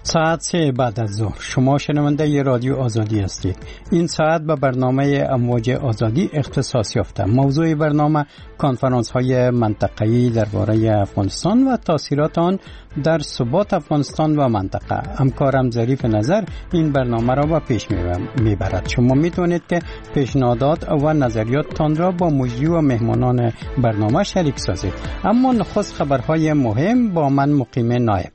ساعت 3 بعد از ظهر شما شنونده ی رادیو آزادی هستید. این ساعت به برنامه امواج آزادی اختصاص یافته. موضوع برنامه کنفرانس های منطقه‌ای درباره افغانستان و تاثیرات آن در ثبات افغانستان و منطقه. همکارم ظریف نظر این برنامه را به پیش میبرد. شما میتونید که پیشنهادات و نظریاتتان را با مجری و مهمانان برنامه شریک سازید. اما نخست خبرهای مهم با من مقیم نایب.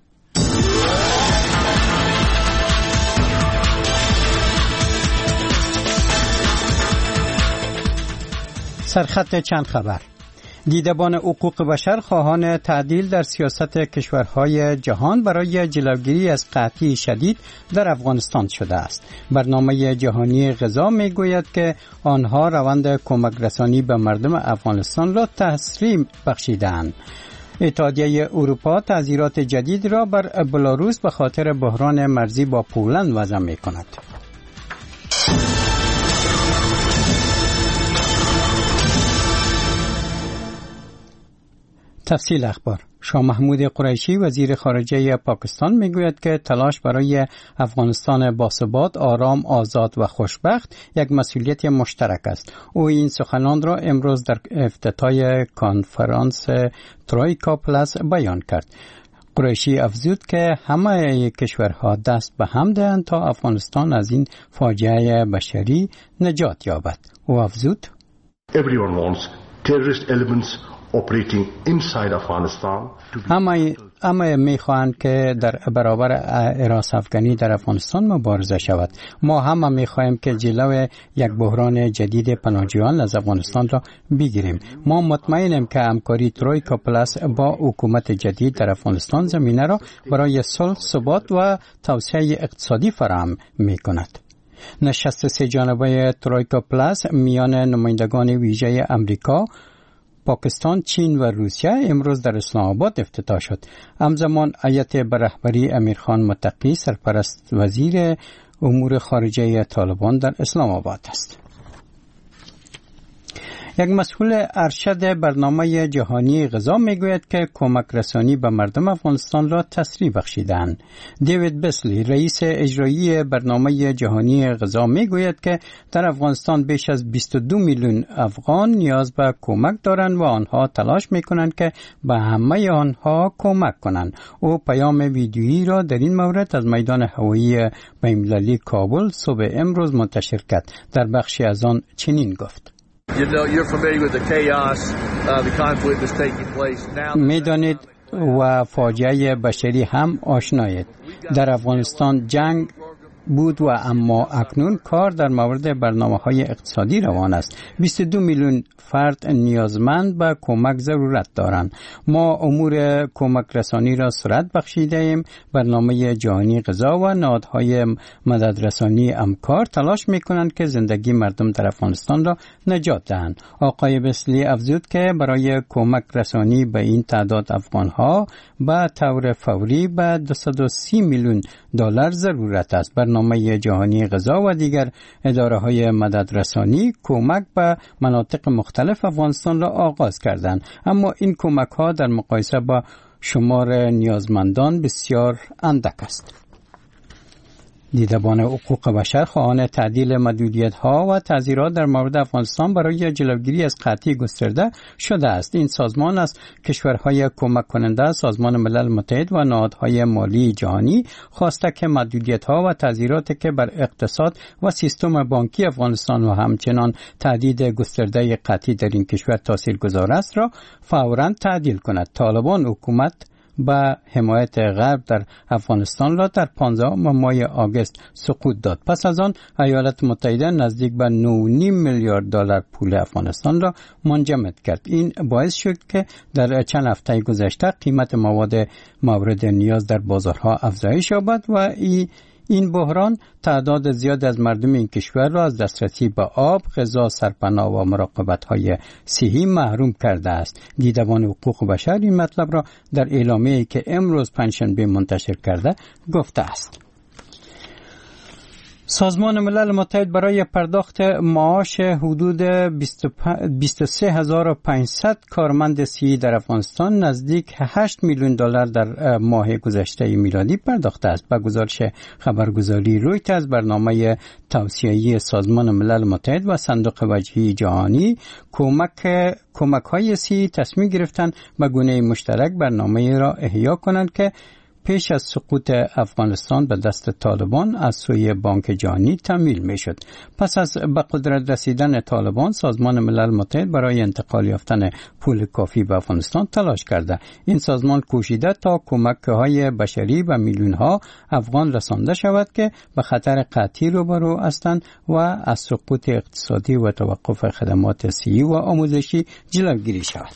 سرخط چند خبر. دیدبان حقوق بشر خواهان تعدیل در سیاست کشورهای جهان برای جلوگیری از قحطی شدید در افغانستان شده است. برنامه جهانی غذا میگوید که آنها روند کمک رسانی به مردم افغانستان را تسریع بخشیدند. اتحادیه اروپا تعزیرات جدید را بر بلاروس به خاطر بحران مرزی با پولند وضع می‌کند. تفصیل اخبار. شاه محمود قریشی وزیر خارجه پاکستان میگوید که تلاش برای افغانستان باثبات، آرام، آزاد و خوشبخت یک مسئولیت مشترک است. او این سخنان را امروز در افتتاح کنفرانس ترویکا پلاس بیان کرد. قریشی افزود که همه کشورها دست به هم دهند تا افغانستان از این فاجعه بشری نجات یابد. او افزود Everyone wants terrorist elements operating inside Afghanistan. همه میخواهند که در برابر اراس افغانی در افغانستان مبارزه شود. ما همه میخواهیم که جلوی یک بحران جدید پناهجویان از افغانستان را بگیریم. ما مطمئنیم که همکاری ترویکا پلاس با حکومت جدید در افغانستان زمینه را برای صلح، ثبات و توسعه اقتصادی فراهم میکند. نشست سه جانبه ترویکا پلاس میان نمایندگان ویژه امریکا، پاکستان، چین و روسیه امروز در اسلام آباد افتتاح شد. همزمان هیئت به رهبری امیرخان متقی سرپرست وزیر امور خارجه طالبان در اسلام آباد است. یک مسئول ارشد برنامه جهانی غذا میگوید که کمک رسانی به مردم افغانستان را تسریع بخشیدند. دیوید بسلی رئیس اجرایی برنامه جهانی غذا میگوید که در افغانستان بیش از 22 میلیون افغان نیاز به کمک دارند و آنها تلاش میکنند که به همه آنها کمک کنند. او پیام ویدیویی را در این مورد از میدان هوایی بین‌المللی کابل صبح امروز منتشر کرد. در بخشی از آن چنین گفت: میدانید و فاجعه بشری هم آشنایید. در افغانستان جنگ بود و اما اکنون کار در مورد برنامه‌های اقتصادی روان است. 22 میلیون فرد نیازمند به کمک ضرورت دارند. ما امور کمک رسانی را سرعت بخشیده ایم. برنامه جهانی غذا و نهادهای مددرسانی همکار تلاش می‌کنند که زندگی مردم در افغانستان را نجات دهند. آقای بسلی افزود که برای کمک رسانی به این تعداد افغان‌ها به طور فوری به 230 میلیون دلار ضرورت است. برنامه جهانی غذا و دیگر اداره‌های مددرسانی کمک به مناطق مختلف افغانستان را آغاز کردند، اما این کمک‌ها در مقایسه با شمار نیازمندان بسیار اندک است. دیدبان حقوق بشر خواهان تعدیل محدودیت‌ها و تعزیرات در مورد افغانستان برای جلوگیری از قحطی گسترده شده است. این سازمان از کشورهای کمک کننده، سازمان ملل متحد و نهادهای مالی جهانی خواسته که محدودیت‌ها و تعزیراتی که بر اقتصاد و سیستم بانکی افغانستان و همچنان تهدید گسترده قحطی در این کشور تاثیرگذار است را فوراً تعدیل کند. طالبان حکومت با حمایت غرب در افغانستان را در 15 ماه آگوست سقوط داد. پس از آن ایالات متحده نزدیک به 9.5 میلیارد دلار پول افغانستان را منجمد کرد. این باعث شد که در چند هفته گذشته قیمت مواد مورد نیاز در بازارها افزایش یابد و این بحران تعداد زیاد از مردم این کشور را از دسترسی به آب، غذا، سرپناه و مراقبت‌های صحی محروم کرده است. دیدبان حقوق بشر این مطلب را در اعلامیه‌ای که امروز پنجشنبه منتشر کرده گفته است. سازمان ملل متحد برای پرداخت معاش حدود 23500 کارمند سی در افغانستان نزدیک 8 میلیون دلار در ماه گذشته میلادی پرداخته است. با گزارش خبرگزاری رویترز، برنامه توسعه‌ای سازمان ملل متحد و صندوق وجهی جهانی کمک‌های سی تصمیم گرفتند به گونه مشترک برنامه را احیا کنند که پیش از سقوط افغانستان به دست طالبان از سوی بانک جهانی تمویل می شد. پس از به قدرت رسیدن طالبان، سازمان ملل متحد برای انتقال یافتن پول کافی به افغانستان تلاش کرده. این سازمان کوشیده تا کمک‌های بشری به میلیون‌ها افغان رسانده شود که به خطر قحطی روبرو هستند و از سقوط اقتصادی و توقف خدمات صحی و آموزشی جلوگیری شود.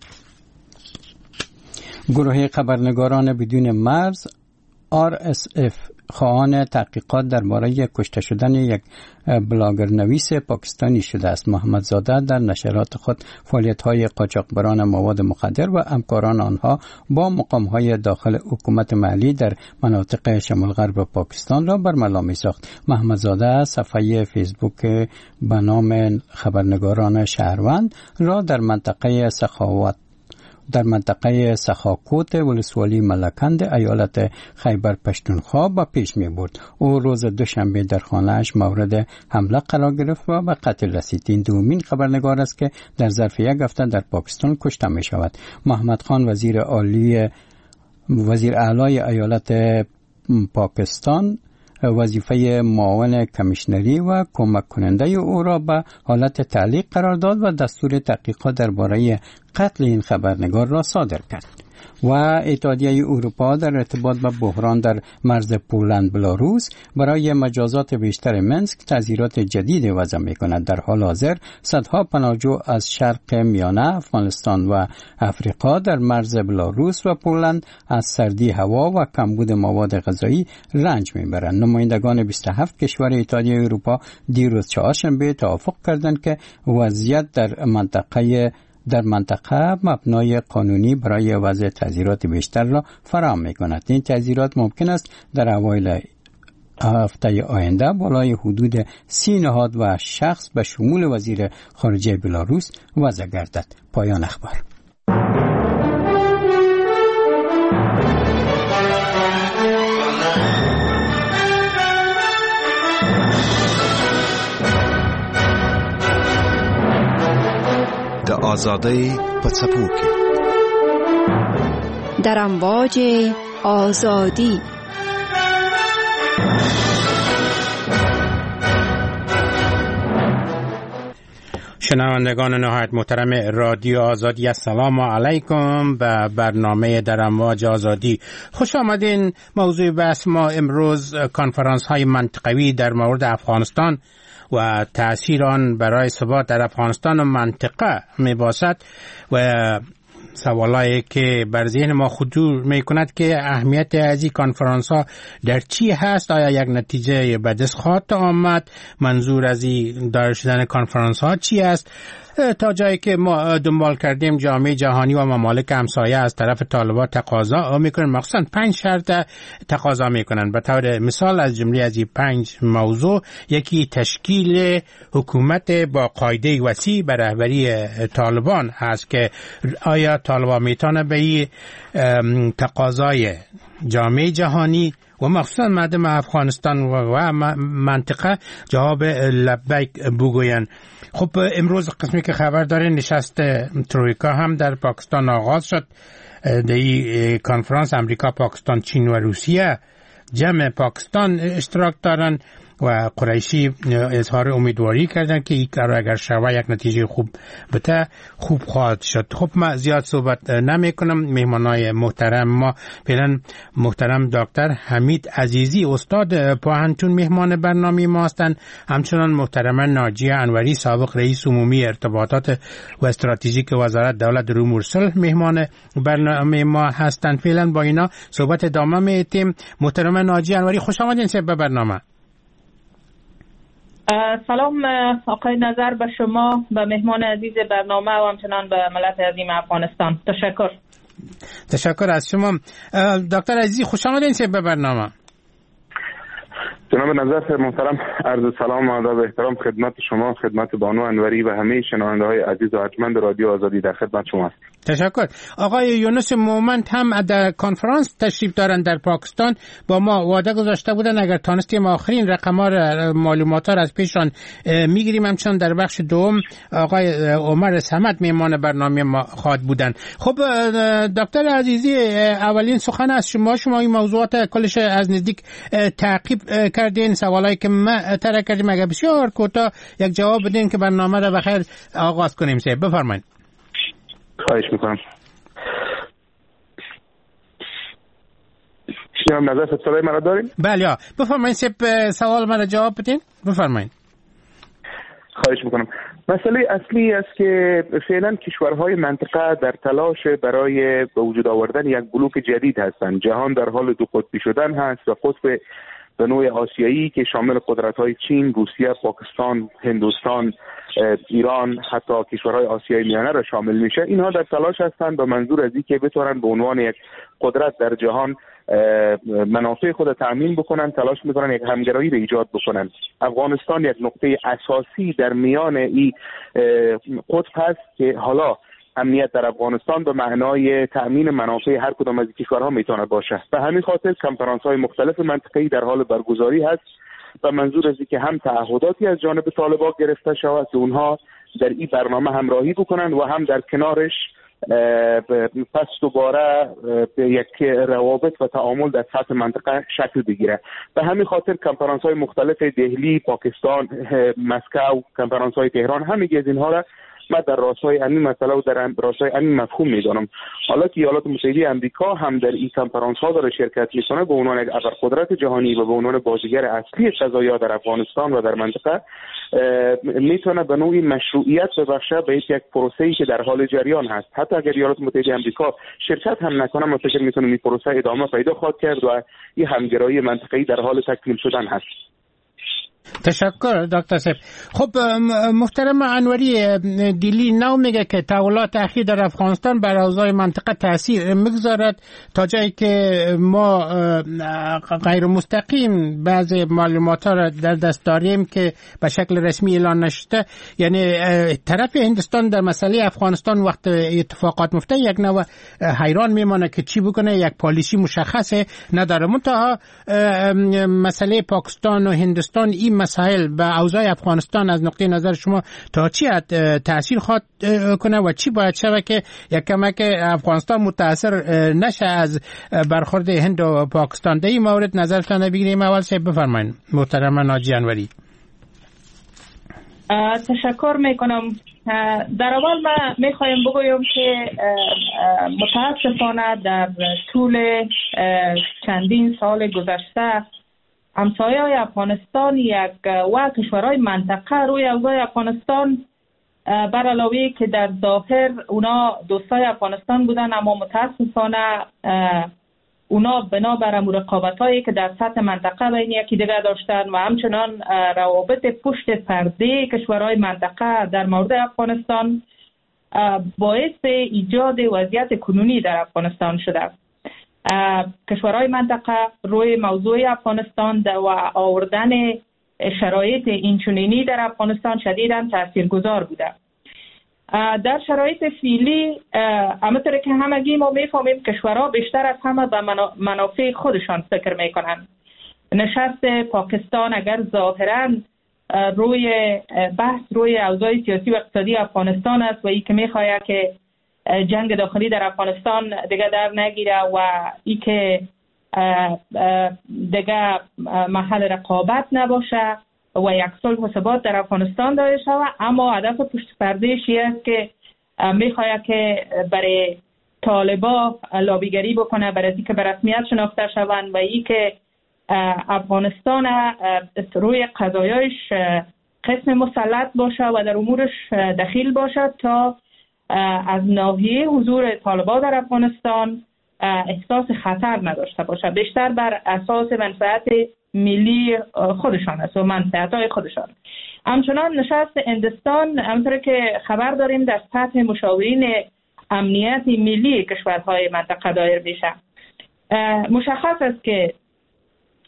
گروه خبرنگاران بدون مرز RSF خواهان تحقیقات درباره کشته شدن یک بلاگر نویس پاکستانی شده است. محمدزاده در نشرات خود فعالیت‌های قاچاقبران مواد مخدر و همکاران آنها با مقام‌های داخل حکومت محلی در مناطق شمال غرب پاکستان را برملا می‌ساخت. محمدزاده صفحه فیسبوک به نام خبرنگاران شهروند را در منطقه سخاکوت ولسوالی ملکند ایالت خیبر پشتونخوا به پیش می برد. او روز دوشنبه در خانه‌اش مورد حمله قرار گرفت و به قتل رسید. این دومین خبرنگار است که در ظرف یک هفته در پاکستان کشته می شود. محمد خان وزیر اعلی ایالت پاکستان وظیفه معاون کمیشنری و کمک کننده او را به حالت تعلیق قرار داد و دستور تحقیقات درباره قتل این خبرنگار را صادر کرد. و اتحادیه اروپا در ارتباط با بحران در مرز پولند بلاروس برای مجازات بیشتر منسک تعزیرات جدید وضع می‌کند. در حال حاضر صدها پناهجو از شرق میانه، افغانستان و افریقا در مرز بلاروس و پولند از سردی هوا و کمبود مواد غذایی رنج می‌برند. نمایندگان 27 کشور اتحادیه اروپا دیروز چهارشنبه توافق کردند که وضعیت در منطقه مبنای قانونی برای وضع تعزیرات بیشتر را فراهم می‌کند. این تعزیرات ممکن است در اوایل هفته آینده بالای حدود 30 نهاد و شخص به شمول وزیر خارجه بلاروس وضع گردد. پایان اخبار. د آزادۍ په څپو کې در امواج آزادی. شنوندگان نهایت محترم رادیو آزادی، السلام علیکم. به برنامه در امواج آزادی خوش آمدین. موضوع بحث ما امروز کنفرانس های منطقوی در مورد افغانستان و تأثیر آن برای ثبات در افغانستان و منطقه می باشد و سوالایی که بر ذهن ما خطور می کند که اهمیت از این کنفرانس ها در چی هست؟ آیا یک نتیجه به دست خواهد آمد؟ منظور از این دایر شدن کنفرانس ها چی است؟ تا جایی که ما دنبال کردیم جامعه جهانی و ممالک همسایه از طرف طالبان تقاضا میکنن، مخصوصا 5 شرط تقاضا میکنن. به طور مثال از جمله از این 5 موضوع یکی تشکیل حکومت با قاعده وسیع به رهبری طالبان هست که آیا طالبان میتونه به این تقاضای جامعه جهانی و مخصوصا مردم افغانستان و منطقه جواب لبیک بگوین؟ خب امروز قسمی که خبر داره نشست ترویکا هم در پاکستان آغاز شد. در این کنفرانس امریکا، پاکستان، چین و روسیه جمع پاکستان اشتراک دارن و قریشی اظهار امیدواری کردن که این کار اگر شود یک نتیجه خوب بده خوب خواهد شد. خب من زیاد صحبت نمی کنم. مهمانای محترم ما فعلا محترم دکتر حمید عزیزی استاد پوهنتون مهمان برنامه ما هستند. همچنان محترم ناجیه انوری سابق رئیس عمومی ارتباطات و استراتژیک وزارت دولت در امور صلح مهمان برنامه ما هستند. فعلا با اینا صحبت ادامه می‌دیم. محترم ناجیه انوری خوش آمدین به برنامه. سلام آقای نظر به شما، به مهمان عزیز برنامه و همچنان به ملت عظیم افغانستان. تشکر از شما. دکتر عزیزی خوش آمدین به برنامه. جناب نظر محترم، عرض سلام و ادب احترام خدمت شما، خدمت بانو انوری و همه شنونده های عزیز و ارجمند رادیو آزادی در خدمت شما است. تشکر. آقای یونس مومند هم در کنفرانس تشریف دارن در پاکستان، با ما وعده گذاشته بودن اگر تانستیم آخرین رقم‌ها معلومات را از پیشان میگیریم. همچنان در بخش دوم آقای عمر صمد میهمان برنامه ما خواهد بودن. خب دکتر عزیزی، اولین سخن از شما این موضوعات کلش از نزدیک تعقیب کردین، سوالایی که ما طرح کردیم اگر بسیار کوتاه یک جواب بدین که برنامه را بخیر آغاز کنیم. بفرمایید. خواهش میکنم. شما نظر صدای مرا دارین؟ بله، بفرمایید سوال مرا جواب بدین. بفرمایید. خواهش میکنم. مسئله اصلی است که فعلا کشورهای منطقه در تلاش برای به وجود آوردن یک بلوک جدید هستند. جهان در حال دو قطبی شدن هست و قطب به نوع آسیایی که شامل قدرت‌های چین، روسیه، پاکستان، هندوستان، ایران، حتی کشورهای آسیای میانه را شامل میشه. اینها در تلاش هستند به منظور از اینکه بتوانند به عنوان یک قدرت در جهان منافع خود تأمین بکنن، تلاش میکنن یک همگرایی را ایجاد بکنن. افغانستان یک نقطه اساسی در میان این قطب هست که حالا امنیت در افغانستان به معنای تأمین منافع هر کدام از کشورها میتونه باشه. به همین خاطر کنفرانس‌های مختلف منطقه‌ای در حال برگزاری هست و منظور از اینکه هم تعهداتی از جانب طالبان گرفته شود که اونها در این برنامه همراهی بکنن و هم در کنارش پس دوباره یک روابط و تعامل در سطح منطقه شکل بگیره. به همین خاطر کنفرانس‌های مختلف دهلی، پاکستان، مسکو، کنفرانس‌های تهران، همه از اینها را من در راستای همین مسئله و در راستای همین مفهوم میدانم. حالا که ایالات متحده آمریکا هم در این کنفرانس ها داره شرکت میکنه به عنوان یک ابرقدرت جهانی و به عنوان بازیگر اصلی قضایا در افغانستان و در منطقه، میتونه به نوعی مشروعیت ببخشه به یک پروسه‌ای که در حال جریان هست. حتی اگر ایالات متحده آمریکا شرکت هم نکنه، من فکر میکنم این پروسه ادامه پیدا خواهد کرد و این همگرایی منطقه‌ای در حال تکمیل شدن هست. تشکر دکتر صاحب. خب محترم انوری، دیلی نو میگه که تحولات اخیر در افغانستان بر اوضاع منطقه تاثیر میگذارد تا جایی که ما غیر مستقیم بعضی معلومات را در دست داریم که به شکل رسمی اعلان نشده. یعنی طرف هندوستان در مسئله افغانستان وقت اتفاقات میفته یک نوع حیران میمانه که چی بکنه، یک پالیسی مشخصه نداره. منتها مسئله پاکستان و هندوستان این مسائل به اوضاع افغانستان از نقطه نظر شما تا چی تأثیر خواهد کنه و چی باید شود که یک کمک افغانستان متاثر نشه از برخورد هند و پاکستان؟ در این مورد نظرتان بگیریم. اول سه بفرمایید محترم ناجی انوری. تشکر میکنم. در اول من میخوایم بگویم که متاسفانه در طول چندین سال گذشته همسایه‌های افغانستان و کشورهای منطقه روی اوضاع افغانستان بر علاوه که در ظاهر اونا دوستای افغانستان بودن، اما متاسفانه اونا بنابر رقابت‌هایی که در سطح منطقه بین یکی دیگر داشتن و همچنان روابط پشت پرده کشورهای منطقه در مورد افغانستان باعث ایجاد وضعیت کنونی در افغانستان شده. کشورهای منطقه روی موضوع افغانستان و آوردن شرایط اینچنینی در افغانستان شدیداً تاثیرگذار بوده. در شرایط فعلی همونطور که همگی ما میفهمیم کشورها بیشتر از همه به منافع خودشان فکر میکنن. نشست پاکستان اگر ظاهراً روی بحث روی اوضاع سیاسی و اقتصادی افغانستان است و ای که میخواهد که جنگ داخلی در افغانستان دیگه در نگیره و ای که دیگه محل رقابت نباشه و یک صلح و ثبات در افغانستان داده شود، اما هدف پشت پرده‌اش است که میخواهد که برای طالبا لابیگری بکنه برای اینکه به رسمیت شناخته شوند و ای که افغانستان روی قضایاش قسم مسلط باشه و در امورش دخیل باشه تا از ناحیه حضور طالبان در افغانستان احساس خطر نداشته باشه، بیشتر بر اساس منفعت ملی خودشان است و منفعت‌های خودشان. همچنان نشست هندوستان همونطور که خبر داریم در سطح مشاورین امنیت ملی کشورهای منطقه دایر میشه. مشخص است که از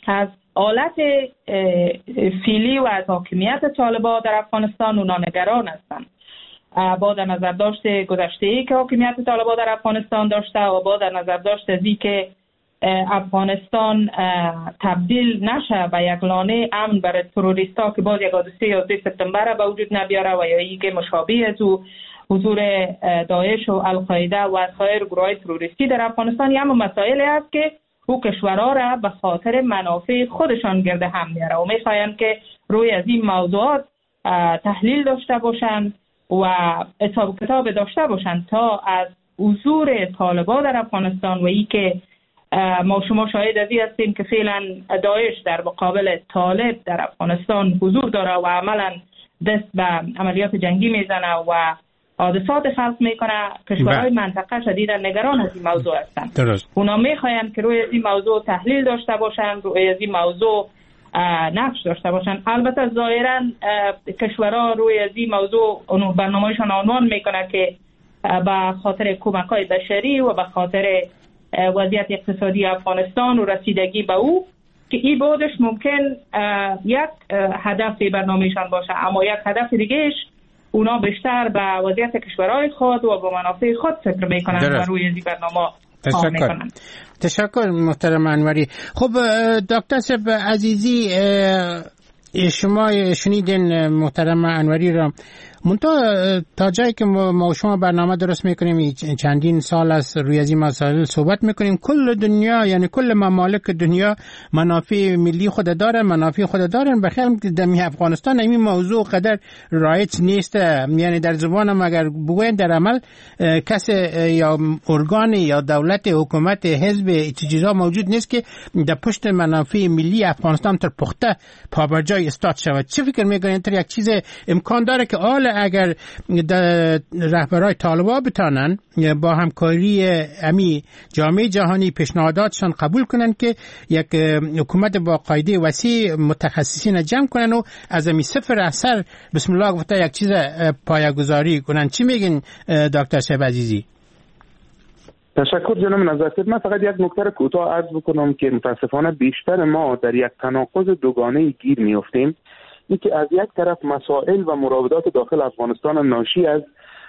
حالت فعلی و از حاکمیت طالبان در افغانستان اونا نگران هستند. با در نظر داشت گذشته‌ای که حاکمیت طالبان در افغانستان داشته و با در نظر داشت از که افغانستان تبدیل نشه به یک لانه امن برای تروریستا که باز یک حادثه 11 سپتامبر به وجود نبیاره و یا اینکه مشابه از حضور داعش و القاعده و سایر گروه‌های تروریستی در افغانستان، اما مسائلی است که او کشورها را به خاطر منافع خودشان گرد هم میاره و میخواین که روی از این موضوعات تحلیل داشته باشند و حساب کتاب داشته باشند تا از حضور طالبان در افغانستان و ای که ما شما شاهد از این هستیم که فعلا داعش در مقابل طالب در افغانستان حضور داره و عملا دست به عملیات جنگی میزنه و حادثات خلق میکنه. کشورهای منطقه شدیدا نگران از این موضوع هستند. اونا میخواین که روی این موضوع تحلیل داشته باشند، روی این موضوع نقش داشته باشند. البته ظاهرا کشورها روی از این موضوع برنامه‌شان عنوان میکنه که به خاطر کمک‌های بشری و به خاطر وضعیت اقتصادی افغانستان و رسیدگی به او که این بودش ممکن یک هدف برنامه‌شان باشه، اما یک هدف دیگهش اونا بیشتر به وضعیت کشورهای خود و به منافع خود فکر میکنن و روی این برنامه کار میکنن. تشکر محترم انوری. خب دکتر صاحب عزیزی، شما شنیدین محترم انوری را، منتها تا جایی که ما شما برنامه درست میکنیم چندین سال است روی از این مسائل صحبت میکنیم. کل دنیا یعنی کل ممالک دنیا منافع ملی خود داره، منافع خود دارن. بخیر در افغانستان این موضوع قدر رایج نیست، یعنی در زبانم اگر بگوین در عمل کس یا ارگان یا دولت حکومت حزب چیزا موجود نیست که در پشت منافع ملی افغانستان تر پخته پابرجای استاد شود. چه فکر میکنین تر یک چیز امکان داره که اگر رهبرای طالبان بتانن با همکاری امی جامعه جهانی پیشنهاداتشان قبول کنن که یک حکومت با قاعده وسیع متخصصین جمع کنن و از امی صفر اثر بسم الله گفته یک چیز پایه‌گذاری کنن. چی میگین دکتر صاحب عزیزی؟ تشکر جناب نظرت. من فقط یک نکته کوتاه عرض بکنم که متاسفانه بیشتر ما در یک تناقض دوگانه گیر میافتیم. این که از یک طرف مسائل و مراودات داخل افغانستان ناشی از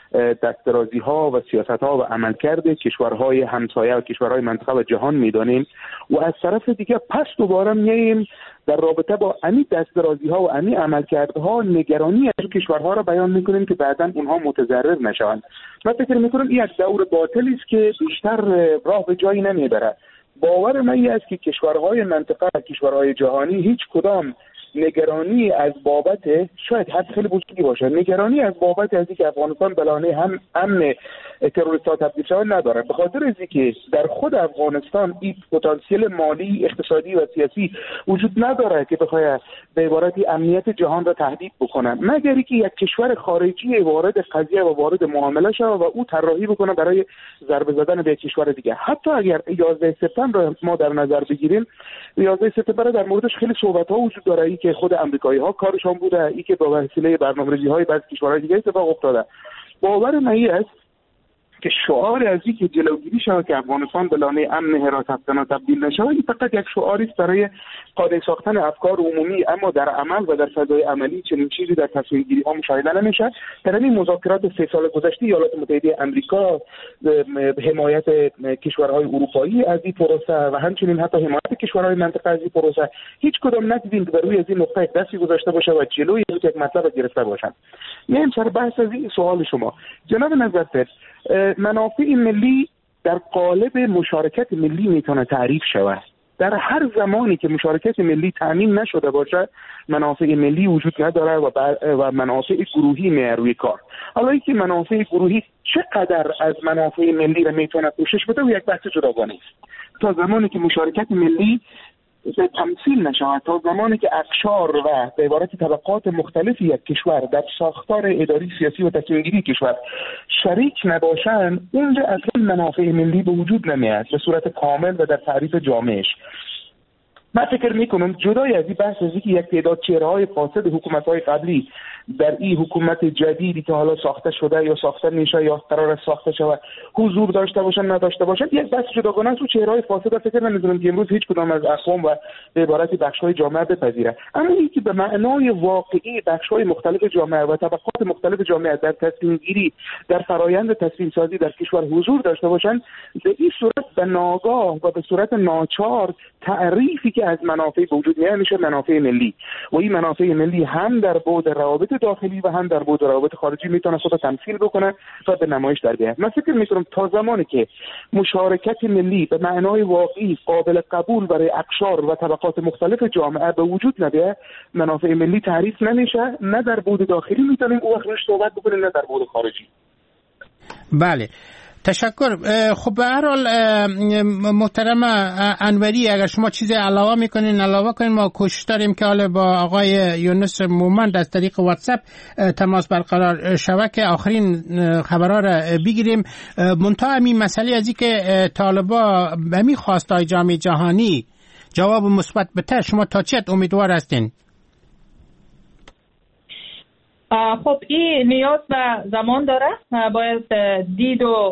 دسترازی ها و سیاست ها و عملکرد کشورهای همسایه و کشورهای منطقه و جهان میدانیم و از طرف دیگه پس دوباره میاییم در رابطه با امی دسترازی ها و امی عملکردها نگرانی از کشورها را بیان میکنیم که بعداً اونها متضرر نشوند. من فکر میکنم این یک دور باطلی است که بیشتر راه به جایی نمیبره. باور من این است که کشورهای منطقه و کشورهای جهانی هیچ کدام نگرانی از بابت شاید حد خیلی بزرگی باشه، نگرانی از بابت از اینکه افغانستان بلانه هم امن تروریست‌ها تبدیل شود نداره، به خاطر از اینکه در خود افغانستان این پتانسیل مالی، اقتصادی و سیاسی وجود نداره که بخواد به عبارتی امنیت جهان را تهدید بکنه، مگر اینکه یک کشور خارجی وارد قضیه و وارد معامله شود و او طراحی بکنه برای ضربه زدن به کشور دیگه. حتی اگر 11 سپتامبر ما در نظر بگیریم، 11 سپتامبر در موردش خیلی صحبت‌ها وجود داره که خود آمریکایی‌ها کارشان بوده، ای که با وسیله برنامه‌ریزی‌های بعضی کشورهای دیگه اتفاق افتاده. باور من است که شعار از اینکه جلوگیری شود که افغانستان به لانه امن حراست افغان تبدیل نشود، این فقط یک شعاری است برای قاعده ساختن افکار عمومی، اما در عمل و در فضای عملی چنین چیزی در تصمیم گیری ها مشاهده نمیشه. در این مذاکرات 3 سال گذشته ایالات متحده آمریکا حمایت کشورهای اروپایی از این پروسه و همچنین حتی حمایت کشورهای منطقه از این پروسه هیچ کدام ندیدیم که روی از این نقطه دستی گذاشته باشه و جلوی یک مطلب گرفته باشن. میایم سر بحث از این سوال شما جناب نظرت. منافع ملی در قالب مشارکت ملی میتونه تعریف شود. در هر زمانی که مشارکت ملی تامین نشده باشه منافع ملی وجود نداره و منافع گروهی میاد روی کار. حالا اینکه منافع گروهی چقدر از منافع ملی را میتونه پوشش بده و یک بحث جداگانه است. تا زمانی که مشارکت ملی تمثیل نشود، تا زمانی که اقشار و به عبارت طبقات مختلفی یک کشور در ساختار اداری سیاسی و تصمیم گیری کشور شریک نباشند، اونجا اصلا منافع ملی به وجود نمیاد به صورت کامل و در تعریف جامعش. من فکر میکنم جدای از این بحث از اینکه یک تعداد چهره‌های فاسد حکومت‌های قبلی در این حکومت جدیدی که حالا ساخته شده یا ساخته میشه یا قرار است ساخته شود حضور داشته باشن نداشته باشن یک بحث جداگانه است و چهره‌های فاسد فکر نمی‌کنم که امروز هیچ کدام از اقوام و به عبارت بخش‌های جامعه بپذیره. اما اینکه به معنای واقعی بخش‌های مختلف جامعه و طبقات مختلف جامعه در تصمیم گیری در فرایند تصمیم سازی در کشور حضور داشته باشن، به این صورت به ناگاه و به صورت ناچار تعریفی که از منافع وجود میاد میشه منافع ملی و این منافع ملی هم در بعد روابط داخلی و هم در بعد روابط خارجی میتونه خود تمثیل بکنه و به نمایش در بیاد. من فکر میکنم تا زمانی که مشارکت ملی به معنای واقعی قابل قبول برای اقشار و طبقات مختلف جامعه به وجود نمیاد، منافع ملی تعریف نمیشه، نه در بعد داخلی میتونیم اون وقت صحبت بکنیم نه در بعد خارجی. بله، تشکر. خب به هر حال محترم انوری، اگر شما چیزی علاوه کنین ما کوشش داریم که حالا با آقای یونس مومند از طریق واتساپ تماس برقرار شوه که آخرین خبرها را بگیریم. منتها همین مسئله از این که طالبا همین خواستای جامعه جهانی جواب مثبت بده، شما تا چه امیدوار هستین؟ خب این نیاز به زمان داره، باید دید و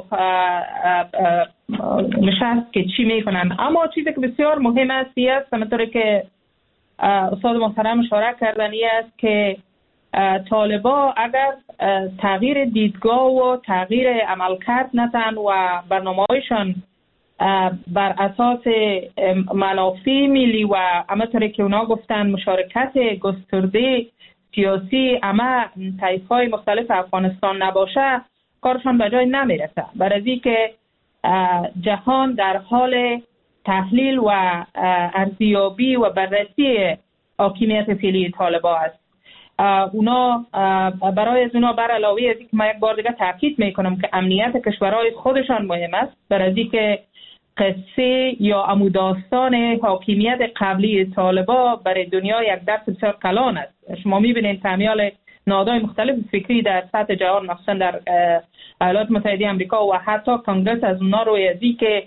نشست که چی میکنن. اما چیزی که بسیار مهم است همونطوری که استاد محترم اشاره کردن است که طالبا اگر تغییر دیدگاه و تغییر عملکرد نتن و برنامه‌هایشان بر اساس منافع ملی و همونطوری که اونا گفتن مشارکت گسترده سیاسی اما طایف‌های مختلف افغانستان نباشه، کارشان به جای نمیرسه. برای که جهان در حال تحلیل و ارزیابی و بررسی حاکمیت فعلی طالبان است. اونا برای از اونا بر علاوه از اینکه من یک بار دیگه تاکید میکنم که امنیت کشورهای خودشان مهم است، برای که قصه یا عموداستان حاکمیت قبلی طالبان برای دنیا یک درس بسیار کلان است. شما میبینید تعمیال نهادهای مختلف فکری در سطح جهان، مخصوصا در ایالات متحده آمریکا و حتی کنگرس از اونا روی ازی که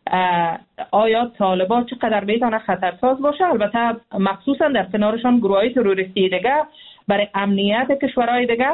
آیا طالبان چقدر میتونه خطرساز باشه. البته مخصوصا در کنارشان گروه‌های تروریستی دیگه برای امنیت کشورهای دیگه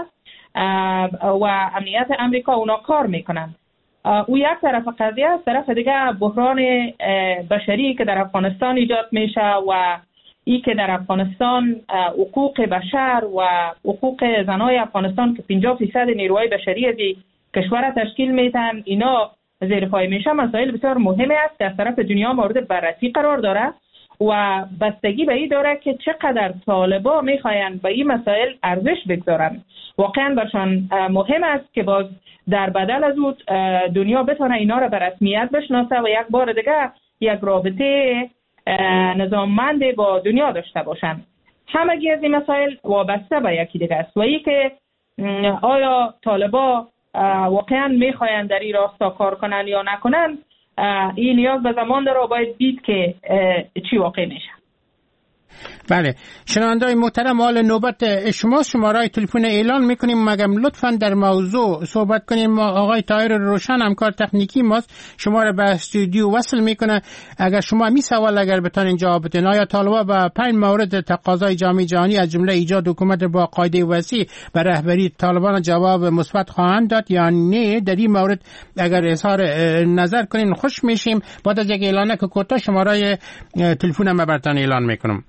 و امنیت امریکا اونا کار میکنن. او یک طرف قضیه است، طرف دیگه بحران بشری که در افغانستان ایجاد میشه و ای که در افغانستان حقوق بشر و حقوق زنای افغانستان که 50% نیروهای بشری از کشور تشکیل میدن اینا زیر پای میشه. مسائل بسیار مهمی است که از طرف دنیا مورد بررسی قرار داره و بستگی به این داره که چقدر طالبا میخواین به این مسائل ارزش بگذارن. واقعا برشان مهم است که باز در بدل از او دنیا بتونه اینا را به رسمیت بشناسه و یک بار دیگه یک رابطه نظاممند با دنیا داشته باشن. همگی از این مسائل وابسته به یکی دیگه است و این که آیا طالبا واقعا میخواین در این راستا کار کنن یا نکنن، این نیاز به زمان داره و باید دید که چی واقع میشه. بله، شنونده‌های محترم، حال نوبت شما. شماره تلفن اعلان میکنیم، مگم لطفاً در موضوع صحبت کنیم. ما آقای طاهر روشن همکار تکنیکی ماست، شما را به استودیو وصل میکنه. اگر شما می سوال اگر بتونین جواب بدین، آیا طالبان با 5 مورد تقاضای جامعه جهانی از جمله ایجاد حکومت با قاعده وسیع بر رهبری طالبان جواب مثبت خواهند داد یا نه؟ در این مورد اگر اظهار نظر کنین خوش میشیم. بعد از یک اعلانه که کوتاه شماره تلفن ما براتون اعلان میکنم.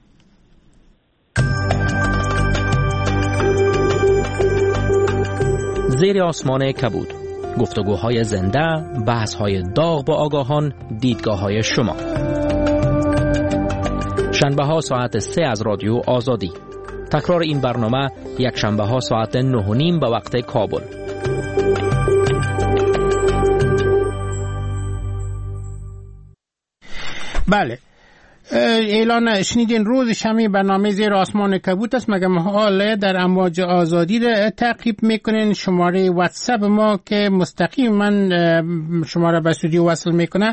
زیر آسمان کبود، گفتگوهای زنده، بحث‌های داغ با آگاهان، دیدگاه‌های شما. شنبه‌ها ساعت 3 از رادیو آزادی. تکرار این برنامه یک شنبه‌ها ساعت 9:30 به وقت کابل. بله، اعلان شنیدین. روز شنبه برنامه زیر آسمان کبوت است. مگم حالا در امواج آزادی را تعقیب میکنین. شماره واتساپ ما که مستقیم من شماره به استودیو وصل میکنه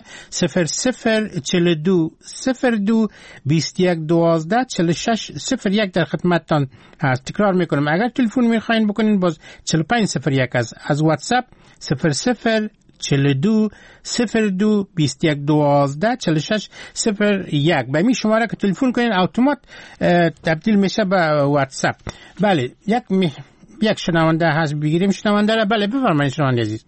0042 02 21 12 46 01 در خدمتتان هست. تکرار میکنم، اگر تلفن میخواین بکنین باز 4501 از واتساپ 00 42 02 21 12 46 01. به می شماره که تلفن کنین اتومات تبدیل میشه به واتساپ. بله یک شنونده هست بگیریم شنونده را. بله بفرمایید شنونده عزیز.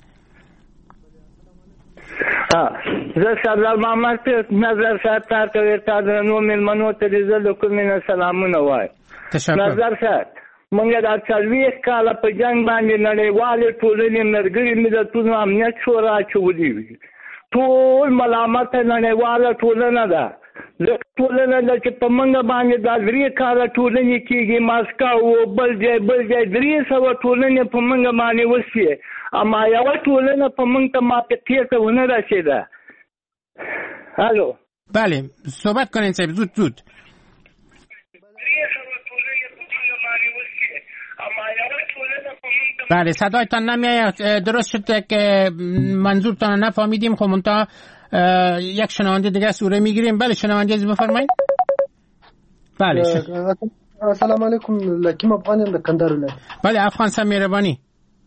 زه سردار محمد نظر صاحب ته ورته درنو مېلمنو ته دې زه د کومې سلامونه وایم. نظر صاحب موږ د 40 کاله په جنګ باندې نړیوالې ټولنې ملګري ملتونو امنیت شورا اچولي وي. ټول ملامت نړیواله ټولنه ده. ټولنه ده چې په موږ باندې د 3 کاله ټولنې کېږي ماسکو بل ځای 300 ټولنې په موږ باندې وشي. اما یو ټولنه په موږ ته موافقه ونه رسیده. الو بله صحبت کنین صاحب زود. بله صدایتان نمیاد. درست شده که منظورتان نفهمیدیم. خب منتها یک شنونده دیگه سوره میگیریم. بله شنونده عزیز بفرمایید. بله السلام علیکم. لکیم افغان د کندهار ولایت. بله افغان صاحب مهرباني.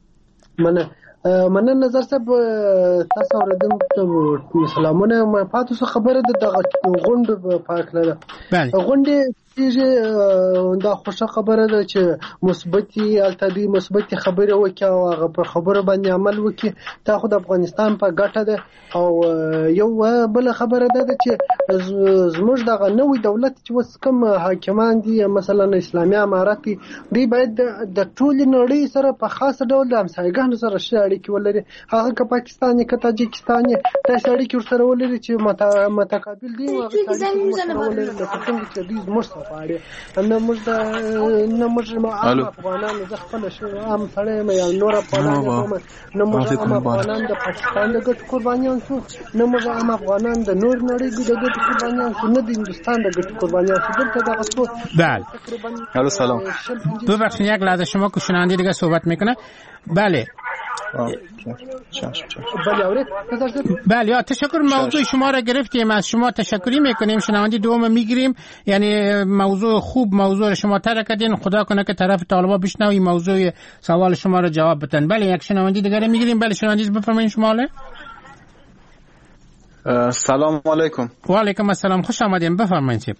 مننه نظر صاحب تاسو اوریدم سلامونه. ما پاتو خبره د غونډ په اړه ده. غونډه دا خوشا خبره ده چې مثبتي التدی مثبتي خبره وکي او هغه پر خبره باندې عمل وکي. دا خو د افغانستان په ګټه ده. او یو بل خبره ده چې زموږ دغه نوې دولت چې وس کوم حاکمان دي مثلا اسلامي امارات دی باید د ټول نړۍ سره په خاص ډول د همسایګانو سره اړیکې ولري. هغه که پاکستان که تاجکستان داسې اړیکې ورسره ولري چې متقابل دي او هغه څنګه چې دوی زموږ سره غواړي. نه موږ عام افغانان زه خپله عام سړی یم یا نور افغانان نه موږ عام افغانان د پاکستان د ګټو قربانیان شو، نه موږ عام افغانان د نور نړۍ د ګټو قربانیان شو، نه د هندوستان د ګټو قربانیان شو. دلته دغه څو بله الو سلام ببخشید یک لحظه شما که شنونده دیگه صحبت میکنه. بله بله تشکر. موضوع شما را گرفتیم از شما تشکری میکنیم. شنونده دوم میگیریم. یعنی موضوع خوب موضوع شما ترک کردین. خدا کنه که طرف طالبا بشنوی موضوع سوال شما را جواب بدن. بله یک شنونده دیگه میگیریم. بله شنونده بفرمایید شما. سلام علیکم. و علیکم السلام. خوش آمدین. بفرمایید.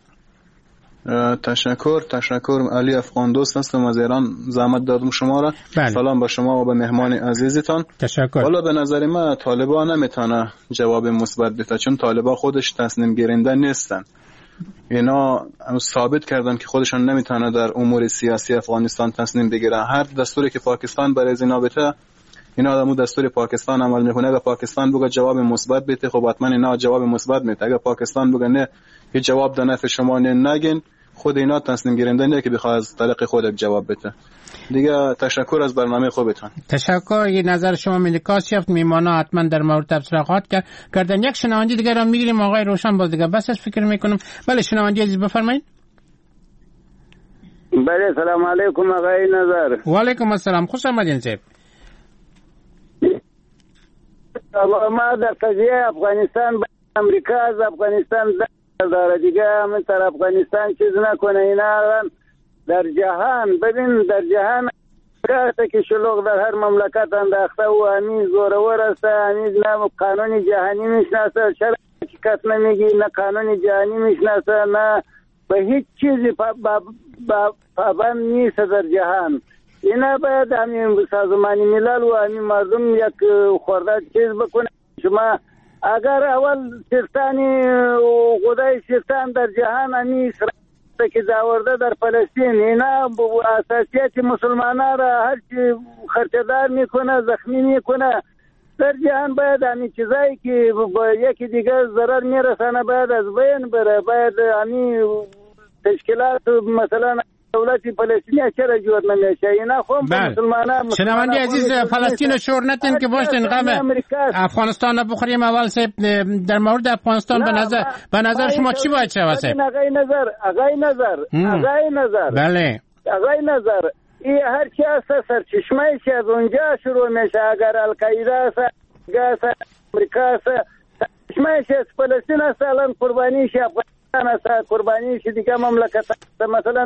تشکر. علی افغان دوست هستم از ایران. زحمت دادم شما را. سلام به شما و به مهمان عزیزتان. تشکر. حالا به نظر من طالبان نمیتونه جواب مثبت بده چون طالبان خودش تصمیم گیرنده نیستن. اینا ثابت کردن که خودشان نمیتونه در امور سیاسی افغانستان تصمیم بگیرن. هر دستوری که پاکستان برای اینا بده اینا آدمو دستور پاکستان عمل میکنه. اگه پاکستان بگه جواب مثبت بده خب حتما اینا جواب مثبت میده. اگه پاکستان بگه نه هیچ جواب در نفع شما نگین خود اینا تصمیم گیرنده نه که بخواد از طریق خود جواب بده. دیگه تشکر از برنامه خوبتون. تشکر. این نظر شما انعکاس یافت. میمانا حتما در مورد تبصرات کردن. یک شنونده دیگه را میگیریم. آقای روشن باز دیگه بس فکر میکنم. بله شنونده عزیز بفرمایید. بله سلام علیکم آقای نظر. و علیکم السلام. خوش آمدین صاحب. ما در قضیه افغانستان امریکا از افغانستان داره دیگه من در افغانستان چیز نکنه. اینا در جهان ببین در جهان کارته که شلوغ در هر مملکت انداخته و همین زورور است. همین نه قانون جهانی میشناسه شرکت نمیگی نه قانون جهانی میشناسه نه به هیچ چیزی پابند نیست در جهان. اینا باید همین سازمان ملل و همین مردم یک خورده چیز بکنه. شما اگر اول سرطانی خدای سرطان در جهان همین اسرائیل که داورده در فلسطین اینا اساسیت مسلمانان را هرچی خرچدار میکنه زخمی میکنه. در جهان باید همین چیزایی که با یکی دیگه ضرر میرسانه باید از بین بره. باید همین تشکیلات مثلا دولت فلسطینی چرا جوړ نمیشه؟ اینا خو مسلمانان شنونده عزیز فلسطین شور نتن که باشین غم افغانستان بخوریم. اول سه در مورد افغانستان به نظر شما چی باید شود؟ بله آقای نظر این هر چی است سرچشمه شه از اونجا شروع میشه. اگر القاعده است امریکا است سرچشمه شه فلسطین است الان قربانی شه افغانستان قربانی شه دیگه مملکت مثلا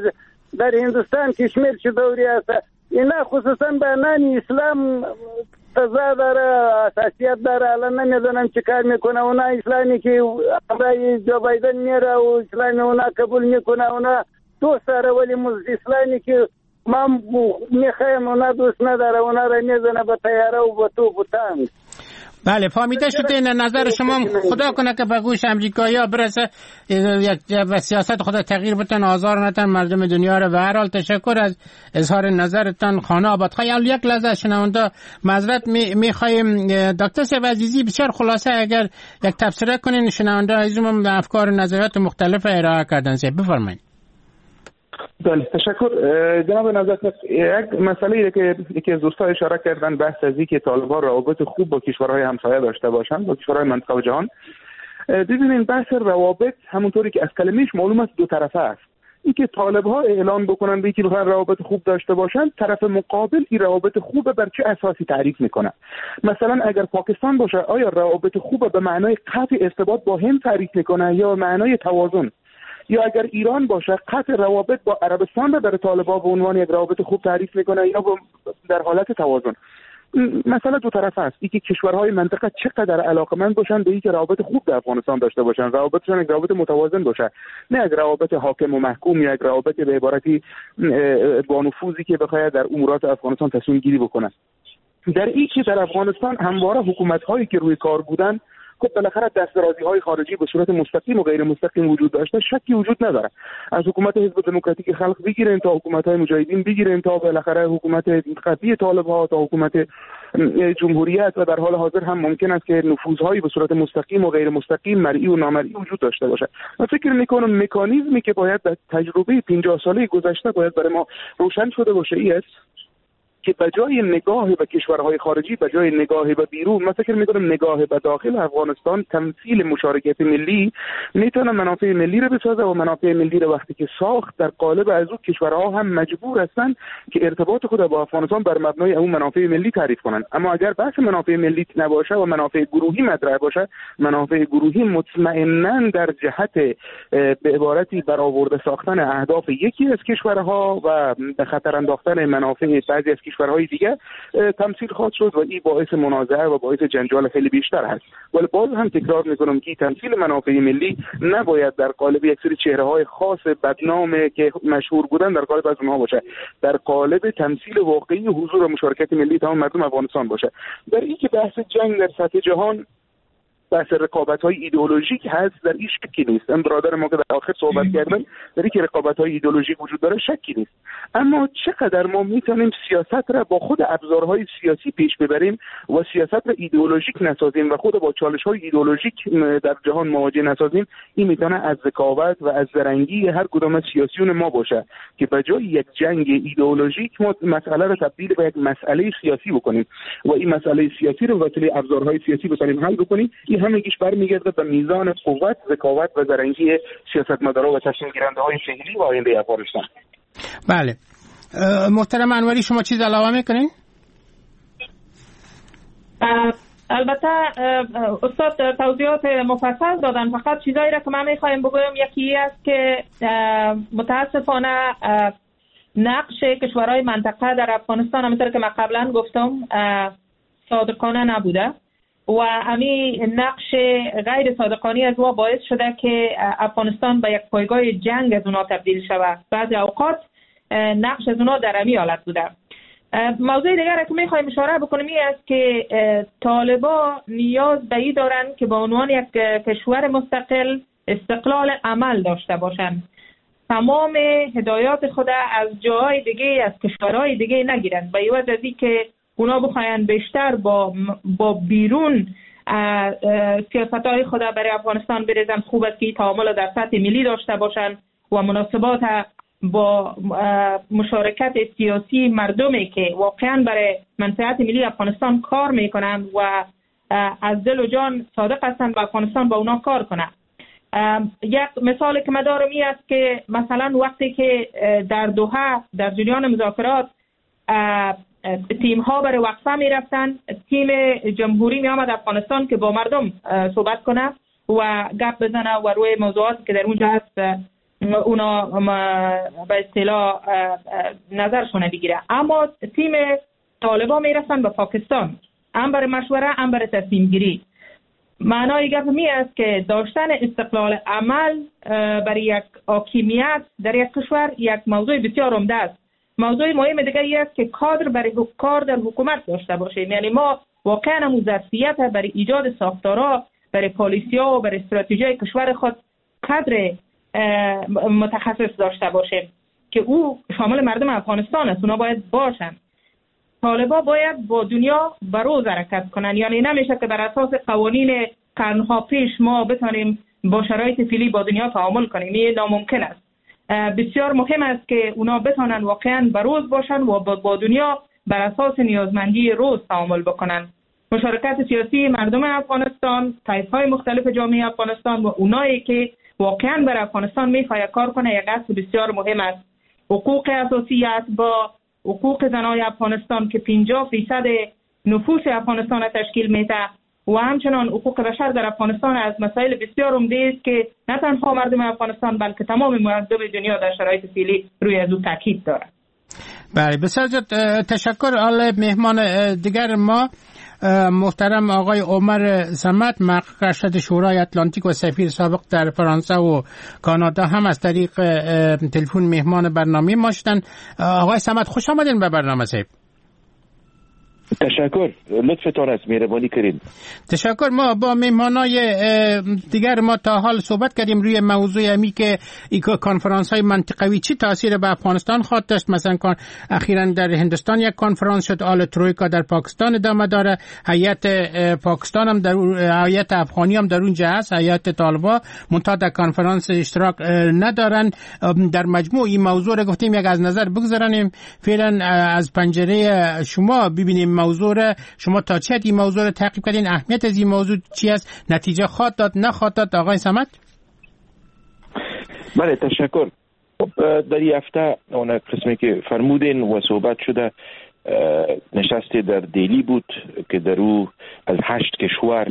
در هندوستان کشمیر چه دوری است. اینا خصوصا به نام اسلام اقتضا داره، اساسیت داره. الان نمیدونم چه کار میکنه. اونا اسلامی که برای جو بایدن میره و اسلامی اونا قبول میکنه، اونا دوست داره، ولی اسلامی که ما میخوایم اونا دوست نداره. اونا را میزنه به تیاره و به توپ و تانک. بله فهمیده شده. این نظر شما خدا کنه که به گوش امریکایی‌ها برسه و سیاست خدا تغییر بتن، آزار نتن مردم دنیا رو. به هر حال تشکر از اظهار نظرتان. خانه آباد. خیال یک لحظه شنونده معذرت میخوایم دکتر سیب عزیزی بسیار خلاصه اگر یک تبصره کنین شنونده عزیزم افکار و نظریات مختلف ارائه کردن. بفرمایید. بله تشکر جناب نظرت. یک مسئله که یکی از دوستان اشاره کردن بحث از اینکه طالبان روابط خوب با کشورهای همسایه داشته باشند، با کشورهای منطقه و جهان. ببینید بحث روابط همونطوری که از کلمه‌اش معلوم است دو طرفه است. اینکه طالب‌ها اعلان بکنن به اینکه می‌خوان روابط خوب داشته باشند، طرف مقابل این روابط خوب بر چه اساسی تعریف میکنه. مثلا اگر پاکستان باشه آیا روابط خوب به معنای قطع ارتباط با هند تعریف میکنه یا معنای توازن؟ یا اگر ایران باشه قطع روابط با عربستان را در طالبان به عنوان یک روابط خوب تعریف میکنه یا در حالت توازن؟ مثلا دو طرفه است. اینکه کشورهای منطقه چقدر علاقمند باشن به اینکه روابط خوب در افغانستان داشته باشن، روابطشون یک روابط متوازن باشه، نه یک روابط حاکم و محکوم یا یک روابط به عبارتی با نفوذی که بخواد در امورات افغانستان تصمیم گیری بکنه. در این که در افغانستان همواره حکومت‌هایی که روی کار بودن خب بالاخره دسترازی‌های خارجی به صورت مستقیم و غیر مستقیم وجود داشته، شکی وجود نداره. از حکومت حزب دموکراتیک خلق بگیرین تا حکومت‌های مجاهدین بگیرین تا بالاخره حکومت قطعی طالب‌ها تا حکومت جمهوریت و در حال حاضر هم ممکن است که نفوذهایی به صورت مستقیم و غیر مستقیم مرئی و نامرئی وجود داشته باشه. من فکر می‌کنم مکانیزمی که باید در تجربه 50 ساله گذشته باید برای ما روشن شده باشه است که به جای نگاه به کشورهای خارجی، به جای نگاه به بیرون، من فکر می‌کنم نگاه به داخل افغانستان تمثیل مشارکت ملی میتونه منافع ملی رو بسازه و منافع ملی رو وقتی که ساخت در قالب از اون کشورها هم مجبور هستن که ارتباط خود با افغانستان بر مبنای اون منافع ملی تعریف کنن. اما اگر بحث منافع ملی نباشه و منافع گروهی مطرح باشه، منافع گروهی مطمئناً در جهت به عبارتی برآورده ساختن اهداف یکی از کشورها و به خطر انداختن منافع بعضی از کشورهای دیگه تمثیل خواهد شد و این باعث منازعه و باعث جنجال خیلی بیشتر هست. ولی باز هم تکرار میکنم که تمثیل منافع ملی نباید در قالب یک سری چهره‌های خاص بدنام که مشهور بودن در قالب از اونها باشه، در قالب تمثیل واقعی حضور و مشارکت ملی تمام مردم افغانستان باشه. در این که بحث جنگ در سطح جهان بحث رقابت‌های ایدئولوژیک هست، در این شکی نیست. این برادر ما که در آخر صحبت کردن در اینکه رقابت‌های ایدئولوژیک وجود داره شکی نیست. اما چقدر ما میتونیم سیاست را با خود ابزارهای سیاسی پیش ببریم و سیاست را ایدئولوژیک نسازیم و خود با چالش‌های ایدئولوژیک در جهان مواجه نسازیم، این میتونه از ذکاوت و از زرنگی هر کدام از سیاسیون ما باشه که به جای یک جنگ ایدئولوژیک ما مسئله را تبدیل به یک مسئله سیاسی بکنیم و این مسئله سیاسی رو وسیله ابزارهای سیاسی بتونیم حل بکنیم. همگیش برمیگرده به میزان قوت، ذکاوت و زرنگی سیاستمدارا و تصمیم گیرنده‌های فعلی و آینده افغانستان. بله محترم انوری شما چیز علاوه میکنین؟ البته استاد توضیحات مفصل دادن، فقط چیزایی را که من میخوایم بگویم یکی است که متاسفانه نقش کشورهای منطقه در افغانستان همونطور که من قبلا گفتم صادقانه نبوده و همین نقش غیر صادقانه از او باعث شده که افغانستان به یک پایگاه جنگ از اونا تبدیل شود. بعضی اوقات نقش از اونا در همین حالت بوده. موضوع دیگر که میخوایم اشاره بکنیم این است که طالبان نیاز به این دارن که به عنوان یک کشور مستقل استقلال عمل داشته باشند. تمام هدایات خود از جاهای دیگه از کشورهای دیگه نگیرن به عوض از اینکه اونا بخواین بیشتر با بیرون سیاست‌های خود برای افغانستان بریزن. خوب است که تعامل در سطح ملی داشته باشن و مناسبات با مشارکت سیاسی مردمی که واقعا برای منفعت ملی افغانستان کار میکنن و از دل و جان صادق هستن به افغانستان با اونا کار کنن. یک مثال که من دارم این است که مثلا وقتی که در دوحه در جریان مذاکرات تیم ها برای وقفه می رفتن، تیم جمهوری می آمد افغانستان که با مردم صحبت کنه و گپ بزنه و روی موضوعاتی که در اونجا هست اونا به اصطلاح نظرشون بگیره. اما تیم طالبان می رفتن به پاکستان هم برای مشوره هم برای تصمیم گیری. معنای گپ می است که داشتن استقلال عمل برای یک حاکمیت در یک کشور یک موضوع بسیار عمده است. موضوع مهم دیگری است که کادر برای کار در حکومت داشته باشیم. یعنی ما واقعا هم ظرفیت برای ایجاد ساختارها، برای پالیسی‌ها و برای استراتژی کشور خود کادر متخصص داشته باشیم که او شامل مردم افغانستان است. اونا باید باشن. طالبا باید با دنیا بروز حرکت کنن. یعنی نمیشه که بر اساس قوانین قرنها پیش ما بتونیم با شرایط فعلی با دنیا تعامل کنیم. این ناممکن است. بسیار مهم است که اونا بتونن واقعا بروز باشن و با دنیا بر اساس نیازمندی روز تعامل بکنن. مشارکت سیاسی مردم افغانستان، طیف‌های مختلف جامعه افغانستان و اونایی که واقعا بر افغانستان میخواد کار کنه یک اصل بسیار مهم است. حقوق اساسی است با حقوق زنای افغانستان که 50% نفوس افغانستان تشکیل میده و همچنان حقوق بشر در افغانستان از مسائل بسیار عمده است که نه تنها مردم افغانستان بلکه تمام مردم دنیا در شرایط فعلی روی از او تاکید دارند. بله بسیار تشکر. مهمان دیگر ما محترم آقای عمر صمد، محقق ارشد شورای اتلانتیک و سفیر سابق در فرانسه و کانادا هم از طریق تلفن مهمان برنامه ما شدن. آقای صمد خوش آمدین به برنامه صاحب. تشکر، لطفتان است، مهربانی کردین. تشکر. ما با مهمانای دیگر ما تا حال صحبت کردیم روی موضوع امی که کنفرانس های منطقوی چی تاثیر به افغانستان خواهد داشت. مثلا اخیراً در هندوستان یک کنفرانس شد، آل ترویکا در پاکستان ادامه داره، هیئت پاکستان هم در هیئت افغانی هم در اونجا هست، هیئت طالبان منتها در کنفرانس اشتراک ندارن. در مجموع این موضوع رو گفتیم یک از نظر بگذاریم، فعلا از پنجره شما ببینیم موضوع را، شما تا چه حد این موضوع را تعقیب کردین، اهمیت از این موضوع چی است، نتیجه خواهد داد نخواهد داد؟ آقای صمد. بله تشکر. در این هفته اون قسمی که فرمودین و صحبت شده نشست در دیلی بود که در او از 8 کشور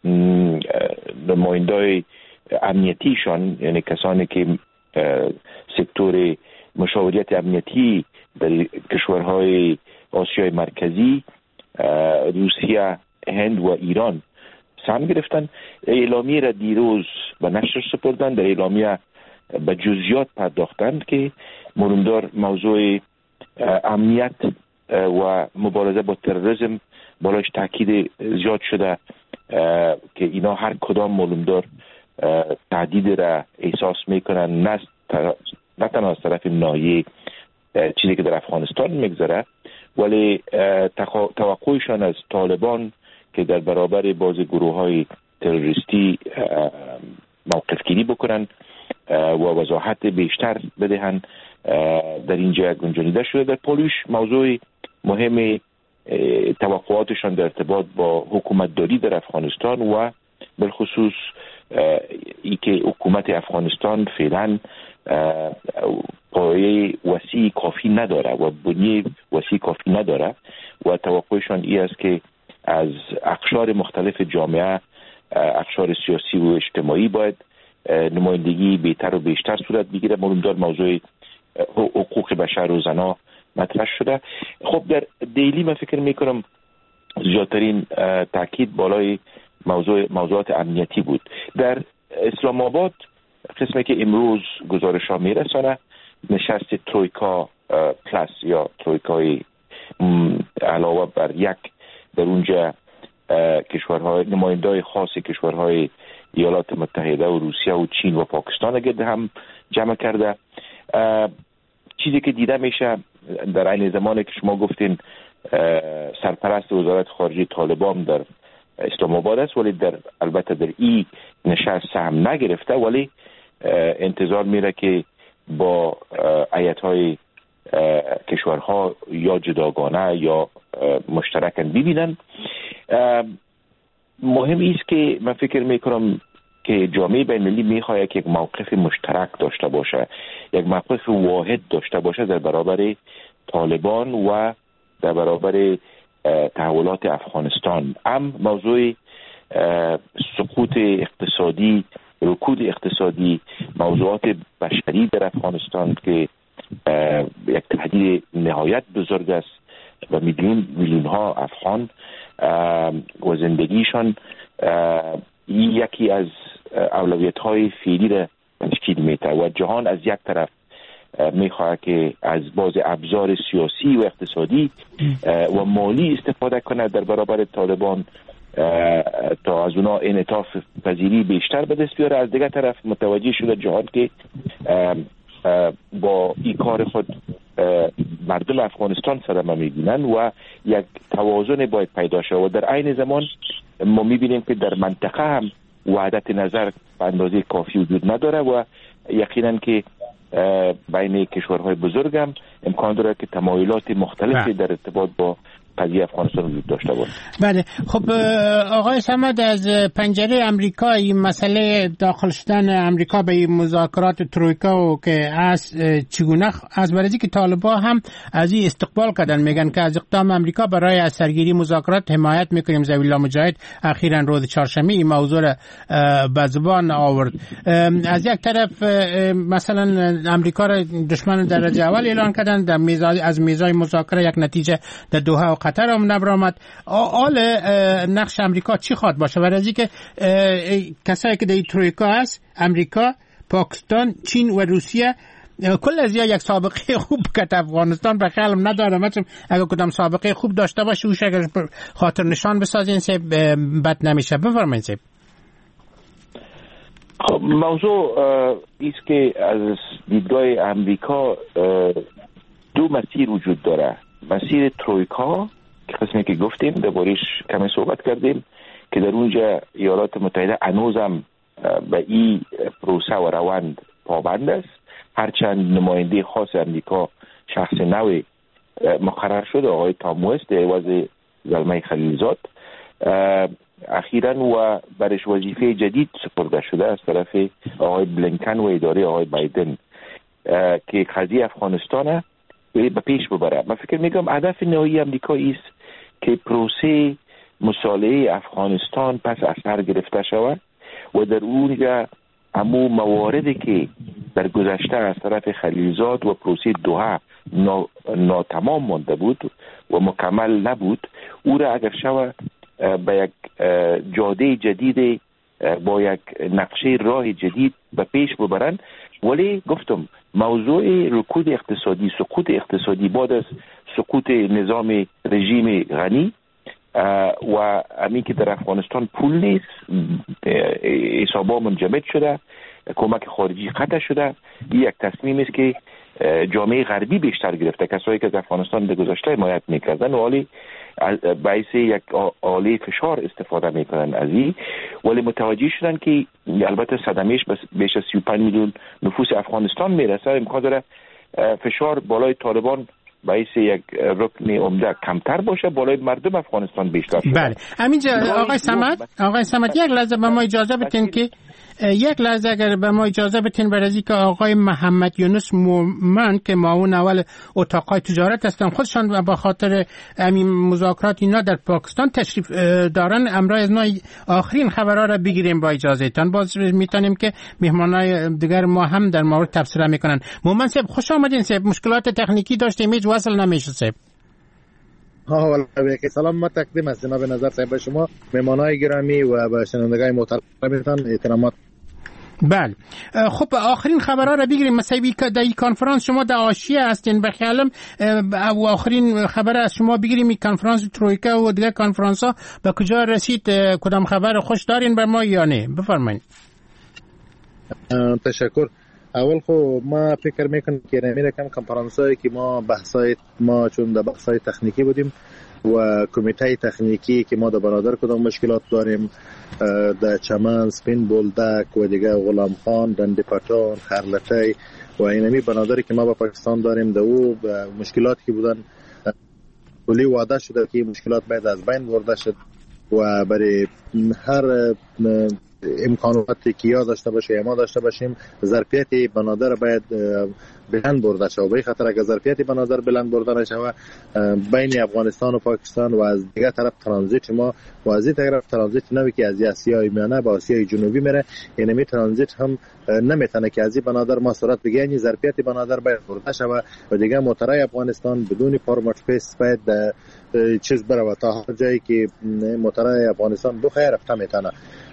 نمایندای امنیتیشان، یعنی کسانی که سکتور مشاوریت امنیتی در کشورهای آسیای مرکزی، روسیه، هند و ایران سهم گرفتن. اعلامیه را دیروز به نشر سپردن. در اعلامیه به جزئیات پرداختند که مهمدار موضوع امنیت و مبارزه با تروریسم بالاش تاکید زیاد شده که اینا هر کدام مهمدار تهدید را احساس میکنن، نه تنها از طرف ناحیه چیزی که در افغانستان میگذره، ولی توقعشان از طالبان که در برابر باز گروه های تروریستی موقف گیری بکنن و وضاحت بیشتر بدهن در اینجا گنجانیده شده. در پولش موضوع مهم توقعاتشان در ارتباط با حکومتداری در افغانستان و بالخصوص ای که حکومت افغانستان فعلا پایه وسیع کافی نداره و بنیه وسیع کافی نداره و توقعشان ای است که از اقشار مختلف جامعه، اقشار سیاسی و اجتماعی باید نمایندگی بهتر و بیشتر صورت بگیره. مهمدار موضوع حقوق بشر و زنا مطرح شده. خب در دیلی من فکر میکنم زیادترین تاکید بالای موضوعات امنیتی بود. در اسلام آباد قسمی که امروز گزارش ها میرسانه نشست ترویکا پلاس یا ترویکای علاوه بر یک در اونجا کشورهای نمایندای خاص کشورهای ایالات متحده و روسیه و چین و پاکستان گرد هم جمع کرده. چیزی که دیده میشه در این زمانی که شما گفتین سرپرست وزارت خارجه طالبان در اسلام آباد است، ولی البته در این نشست سهم نگرفته، ولی انتظار میره که با هیئت‌های کشورها یا جداگانه یا مشترکاً ببینن. مهم است که من فکر میکنم که جامعه بین‌المللی میخواد یک موقف مشترک داشته باشه، یک موقف واحد داشته باشه در برابر طالبان و در برابر تحولات افغانستان. موضوع سقوط اقتصادی، رکود اقتصادی، موضوعات بشری در افغانستان که یک تهدید نهایت بزرگ است و میلیون ها افغان و زندگیشان یکی از اولویت های فعلی را تشکیل میده و جهان از یک طرف میخواد که از باز ابزار سیاسی و اقتصادی و مالی استفاده کنه در برابر طالبان تا از اونا انعطاف پذیری بیشتر به دست بیاره. از دیگر طرف متوجه شده جهان که با این کار خود مردم افغانستان صدمه میبینن و یک توازن باید پیدا شود و در عین زمان ما میبینیم که در منطقه هم وحدت نظر به اندازه کافی وجود نداره و یقینا که بین کشورهای بزرگ هم امکان داره که تمایلات مختلفی در ارتباط با قضیه افغانستان وجود داشته باشه. بله خب آقای صمد، از پنجره امریکا این مسئله داخل شدن امریکا به مذاکرات ترویکا و که از چگونه از برای که طالبان هم از این استقبال کردن، میگن که از اقدام امریکا برای از سرگیری مذاکرات حمایت میکنیم. ذوی الله مجاهد اخیراً روز چهارشنبه این موضوع را به زبان آورد. از یک طرف مثلا امریکا را دشمن درجه اول اعلان کردن، در از میزای مذاکره یک نتیجه در دوحه و قطر هم نبرآمد. آل نقش امریکا چی خواهد باشه؟ برای اینکه کسایی که در ترویکا هست، امریکا، پاکستان، چین و روسیه کل از یک سابقه خوب که افغانستان به خیالم نداره. مثلا اگر کدام سابقه خوب داشته باشه اوش اگر خاطر نشان بسازین سه بد نمیشه. بفرمایید سه. خب موضوع ایست که از دیدگاه امریکا دو مسیر وجود داره. مسیر ترویکا که قسمی که گفتیم دربارش کمی صحبت کردیم که در اونجا ایالات متحده هنوزم به این پروسه و روند پابند است، هرچند نماینده خاص امریکا شخص نوی مقرر شده آقای تام وست عوض زلمه خلیلزاد اخیراً و برش وظیفه جدید سپرده شده از طرف آقای بلینکن و اداره آقای بایدن که قضیه افغانستان به پیش ببره. من فکر میگم هدف نهایی امریکا است که پروسه مصالحه افغانستان پس از سر گرفته شود و در اونجا همو مواردی که در گذشته از طرف خلیلزاد و پروسه دوحه ناتمام مانده بود و مکمل نبود، او را اگر شود به یک جاده جدید با یک نقشه راه جدید به پیش ببرن. ولی گفتم موضوع رکود اقتصادی، سقوط اقتصادی بعد از سقوط نظام رژیم غنی و همین که در افغانستان پول نیست، حسابا منجمد شده، کمک خارجی قطع شده، این یک تصمیم است که جامعه غربی بیشتر گرفته. کسایی که از افغانستان در گذشته حمایت میکردن ولی باعث یک آله فشار استفاده میکنن از این، ولی متوجه شدن که البته صدمهش بیش از 35 میلیون نفوس افغانستان میرسه، امکان داره فشار بالای طالبان باعث یک رکن عمده کمتر باشه، بالای مردم افغانستان بیشتر شده. بله همینجا آقای صمد یک لحظه به ما اجازه بدین که اگر به ما اجازه بدین برای که آقای محمد یونس مومن که معاون اول اتاقای تجارت هستن، خودشان با خاطر همین مذاکرات اینا در پاکستان تشریف دارن، امروز از آخرین خبرها را بگیریم با اجازهتان. باز میتونیم که مهمانای دیگر ما هم در مورد تبصره میکنن. مومن صاحب خوش آمدین صاحب. مشکلات تکنیکی داشتیم هیچ وصل نمیشه صاحب. که سلام ما تقدیم است جناب نظر صاحب به شما، مهمانای گرامی و به شنوندگان محترمتان احترامات. بله خب آخرین خبرها را بگیریم. مثلا در این کنفرانس شما در آسیا هستین، به خیالم آخرین خبر از شما بگیریم. این کنفرانس ترویکا و دیگر کنفرانس ها به کجا رسید؟ کدام خبر خوش دارین بر ما یا نه؟ بفرمایید. تشکر. اول خب ما فکر میکنم که نمیره کم کنفرانسایی که ما چون در بحثای تکنیکی بودیم و کمیته تکنیکی که ما در برادر کدام مشکلات داریم در چمن، سپین بولدک و دیگه غلام خان، دنده پتان، خرلتی و اینمی برادری که ما با پاکستان داریم در او مشکلاتی که بودن کلی وعده شده که مشکلات باید از بین برده شد و برای هر امکاناتی که یا داشته باشه یا ما داشته باشیم ظرفیت بنادر باید بلند برده شود. به خاطر اگر ظرفیت بنادر بلند برده نشه بین افغانستان و پاکستان و از دیگه طرف ترانزیت ما و از این طرف ترانزیت نمی که از آسیای میانه به آسیای جنوبی میره، یعنی می ترانزیت هم نمیتونه که از این بنادر ما سرعت بگیریم. ظرفیت بنادر باید برده شود و دیگه موترهای افغانستان بدون فارمات فیس باید چیز بره تا هر جایی که موترهای افغانستان بخیر رفته میتونه.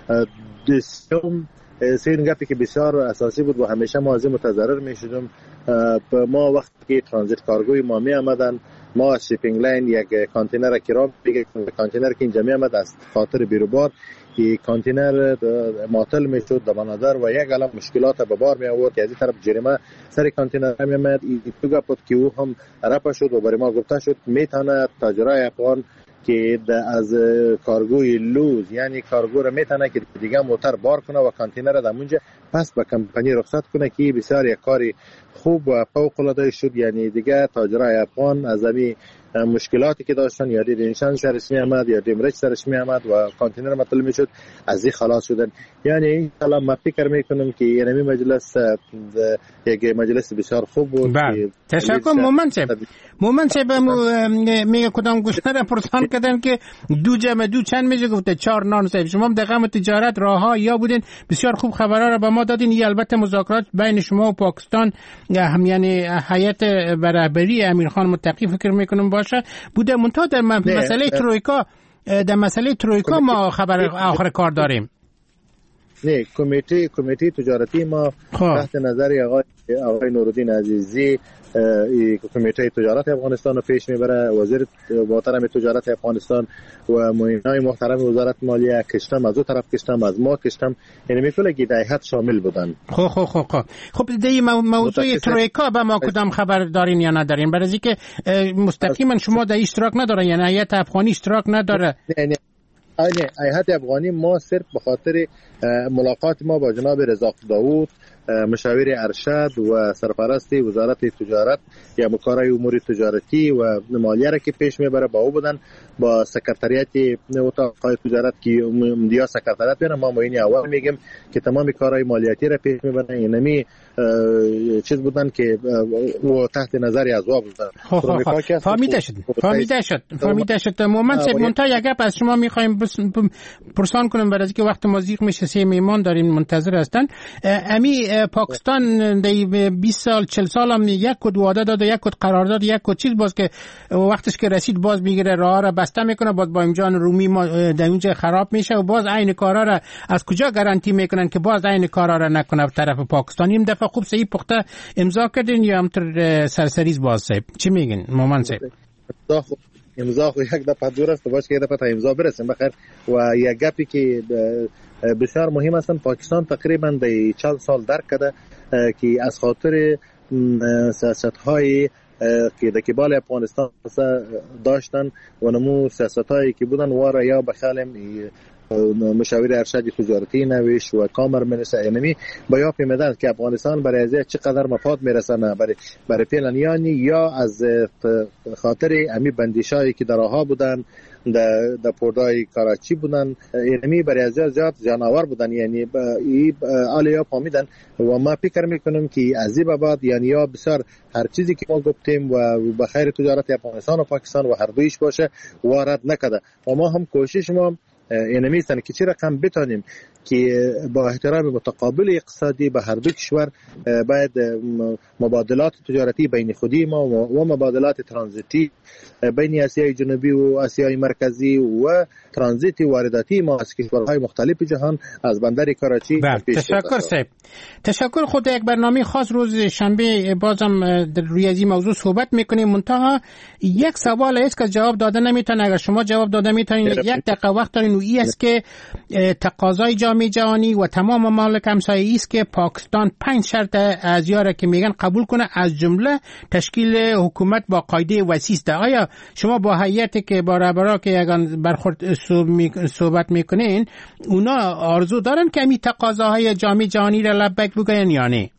سین گپی که بسیار اساسی بود و همیشه ما از این متضرر میشدیم. ما وقتی که ترانزیت کارگوی ما می آمدن، ما شیپینگ لاین یک کانتینر کرام دیگه کانتینر که اینجا می آمد از خاطر بیروبار که کانتینر معطل میشد در بنادر و یک عالم مشکلات به بار می آورد که از این طرف جریمه سر کانتینر می آمد. این تو گپ که او هم رفع شد و برای ما گفته شد میتونه تاجرای افغان که از کارگوی لوز یعنی کارگو را میتونه که دیگه موتر بار کنه و کانتینر را در اونجا پس به کمپانی رخصت کنه که بسیار یک کاری خوب و فوق العاده شد. یعنی دیگه تاجرای افغان از همین مشکلاتی که داشتن یا دیدنشان سرش می آمد یا دیمرچ سرش می آمد و کانتینر مطلب می شد، از این خلاص شدن. یعنی این کلام من فکر می کنم که این مجلس یک مجلس بسیار خوب بود. تشکر مومن صاحب میگه کدام گوشه را پرسان کردن که دو جمع دو چند میشه، گفته 4 نان صاحب. شما دقیقاً تجارت راهها یا بودین، بسیار خوب خبرها را به ما دادین. این البته مذاکرات بین شما و پاکستان هم یعنی هیئت رهبری امیرخان متقی فکر میکنم باشه بوده. منتها در مسئله ترویکا ما خبر آخر کار داریم. نه، کمیته تجارتی ما تحت نظر آقای نورالدین عزیزی کمیته تجارت افغانستان رو پیش میبره. وزیر محترم تجارت افغانستان و معینای محترم وزارت مالیه کشتم، از او طرف کشتم، از ما کشتم، یعنی میتونه که در هیئت شامل بودن. خب دیگه موضوع ترویکا به ما کدام خبر دارین یا ندارین؟ برای اینکه مستقیما شما در اشتراک ندارین، یعنی هیئت افغانی اشتراک نداره. نه هیئت افغانی ما صرف به خاطر ملاقات ما با جناب رضا داوود مشاور ارشد و سرپرست وزارت تجارت یا مکارای امور تجارتی و مالیه را که پیش میبره با او بودن، با سکرتریات اتاق تجارت که مدیا سکرتریات بیان ما موینی اول میگیم که تمام کارهای مالیاتی را پیش میبرن. اینمی چیز بودن که و تحت نظر از وا بودن. فهمیده شد. مومن صاحب منتها یک گپ از شما میخوایم پرسان کنم، برای اینکه وقت ما زیق میشه، 3 میهمان داریم منتظر هستن. امی پاکستان در 20 سال 40 سال هم یک کد وعده داده، یک کد قرارداد، یک کد چیز، باز که وقتش که رسید باز میگیره راه را بسته میکنه، باز با امجان رومی در اونجا خراب میشه و باز عین کارا را از کجا گارانتی میکنن که باز عین کارا را نکنه طرف پاکستان؟ این دفعه خوب صحیح پخته امضا کردین یا همطور سرسریز باز صاحب؟ چی میگین مومن صاحب؟ امضا خو یک دفعه دور است، باشه که یک دفعه تا امضا برسیم بخیر. و یک گپی که بسیار مهم است، پاکستان تقریبا در چند سال درک کرده که از خاطر سیاست‌های که در قبال افغانستان داشتن و نمو سیاست‌هایی که بودن واره یا بخالم مشاور ارشد تجارتی نویش و کامر منسه اینمی بیا پیمدن که افغانستان برای ازیه چقدر مفاد میرسنه برای پیلانیانی یا از خاطر امی بندیشایی که در آها بودن در پردای کراچی بودن، اینمی برای ازیه زیاد جانور بودن. یعنی آلیا پامیدن و ما فکر میکنم که از این بعد یعنی یا بسیار هر چیزی که ما گفتیم و بخیر تجارت افغانستان و پاکستان و هر دویش باشه وارد نکده و ما هم کوشش ما اینمی است که چه رقم بتانیم که با احترام متقابل اقتصادی به هر دو کشور باید مبادلات تجارتی بین خودی ما و مبادلات ترانزیتی بین آسیای جنوبی و آسیای مرکزی و ترانزیتی وارداتی ما از کشورهای مختلف جهان از بندر کراچی تشکر صاحب. تشکر. خود یک برنامه خاص روز شنبه بازم روی از این موضوع صحبت میکنیم. منتها یک سوال است که جواب داده نمیتونه، اگر شما جواب داده میتونید یک دقیقه وقت دارین، و این است که تقاضای جامعه جهانی و تمام ممالک همسایه‌ای است که پاکستان 5 شرط از یاره که میگن قبول کنه، از جمله تشکیل حکومت با قاعده وسیع است. آیا شما با هیئتی که با رهبرا که یگان برخورد صحبت میکنین اونا آرزو دارن که می تقاضاهای جامعه جهانی را لبیک بگن یا نه؟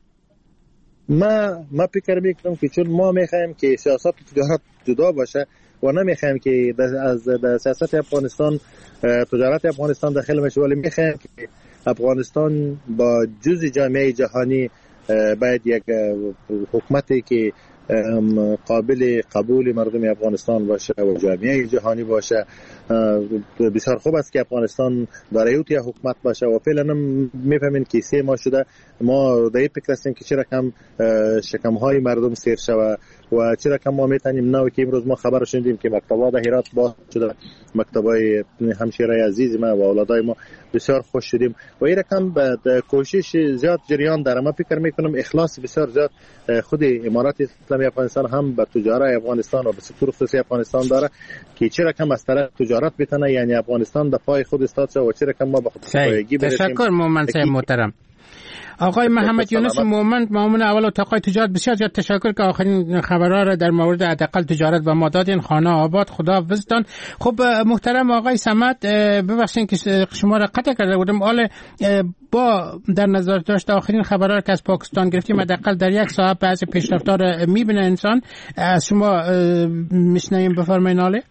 ما فکر میکنم که چون ما میخوایم که سیاست و تجارت جدا باشه و نمیخوایم که از سیاست افغانستان تجارت افغانستان داخل بشه، ولی میخوایم که افغانستان با جزء جامعه جهانی باید یک حکومتی که قابل قبول مردم افغانستان باشه و جامعه جهانی باشه. بسیار خوب است که افغانستان داره یک حکومت باشه و فعلا میفهمین که 3 ماه شده ما در این فکر هستیم که چرا کم شکمهای مردم سیر شوه و چرا کم ما میتونیم نو که امروز ما خبر شنیدیم که مکتبات در هرات باز شده، مکتبای همشیرای عزیز ما و اولادای ما بسیار خوش شدیم و این رقم به کوشش زیاد جریان داره. ما فکر میکنم اخلاص بسیار زیاد خود امارات اسلامی افغانستان هم به تجارت افغانستان و به سکتور خصوصی افغانستان داره که چرا کم از طرف تجارت بتونه، یعنی افغانستان به پای خود استاد و چرا کم ما به خود پایگی برسیم. تشکر مومن صاحب محترم. آقای محمد یونس مومن، معاون اول اتاق تجارت، بسیار زیاد تشکر که آخرین خبرها را در مورد حداقل تجارت و ما دادین. خانه آباد، خدا حافظتان. خب محترم آقای صمد، ببخشید که شما را قطع کرده بودم. حالا با در نظر داشت آخرین خبرها که از پاکستان گرفتیم، حداقل در 1 ساعت بعضی پیشرفت‌ها را می‌بینه انسان. از شما میشنویم، بفرمایید. حالا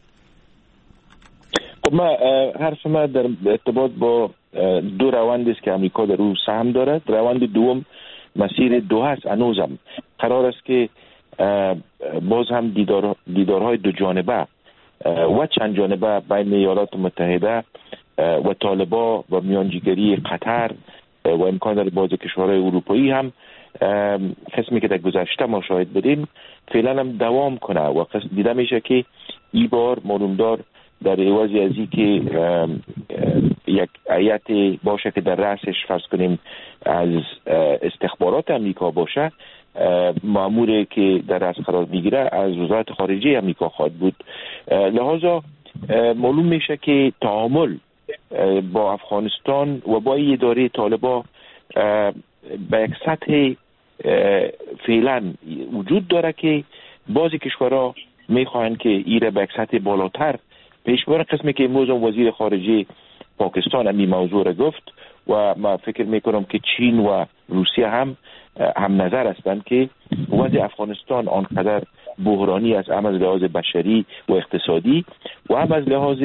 خب ما حرف ما در ارتباط با 2 روند است که امریکا در او سهم دارد. روند دوم مسیر دوحه است. هنوزم قرار است که باز هم دیدارهای 2 جانبه و چند جانبه بین ایالات متحده و طالبان و میانجیگری قطر و امکان داره باز کشورهای اروپایی هم قسمی که در گذشته ما شاهد بودیم فعلا هم دوام کنه و دیده میشه که این بار معلومدار در عوضی از این که یک هیئت باشه که در رأسش فرض کنیم از استخبارات امریکا باشه، مأموری که در رأس قرار میگیره از وزارت خارجه امریکا خواهد بود. لحاظا معلوم میشه که تعامل با افغانستان و با اداره طالبان به یک سطح فعلا وجود داره که بعضی کشورها میخواهند که ایره به یک سطح بالاتر پیش ببرن. قسمی که امروز وزیر خارجه پاکستان این موضوع را گفت و ما فکر میکنم که چین و روسیه هم نظر هستند که وضع افغانستان آنقدر بحرانی است، هم از لحاظ بشری و اقتصادی و هم از لحاظ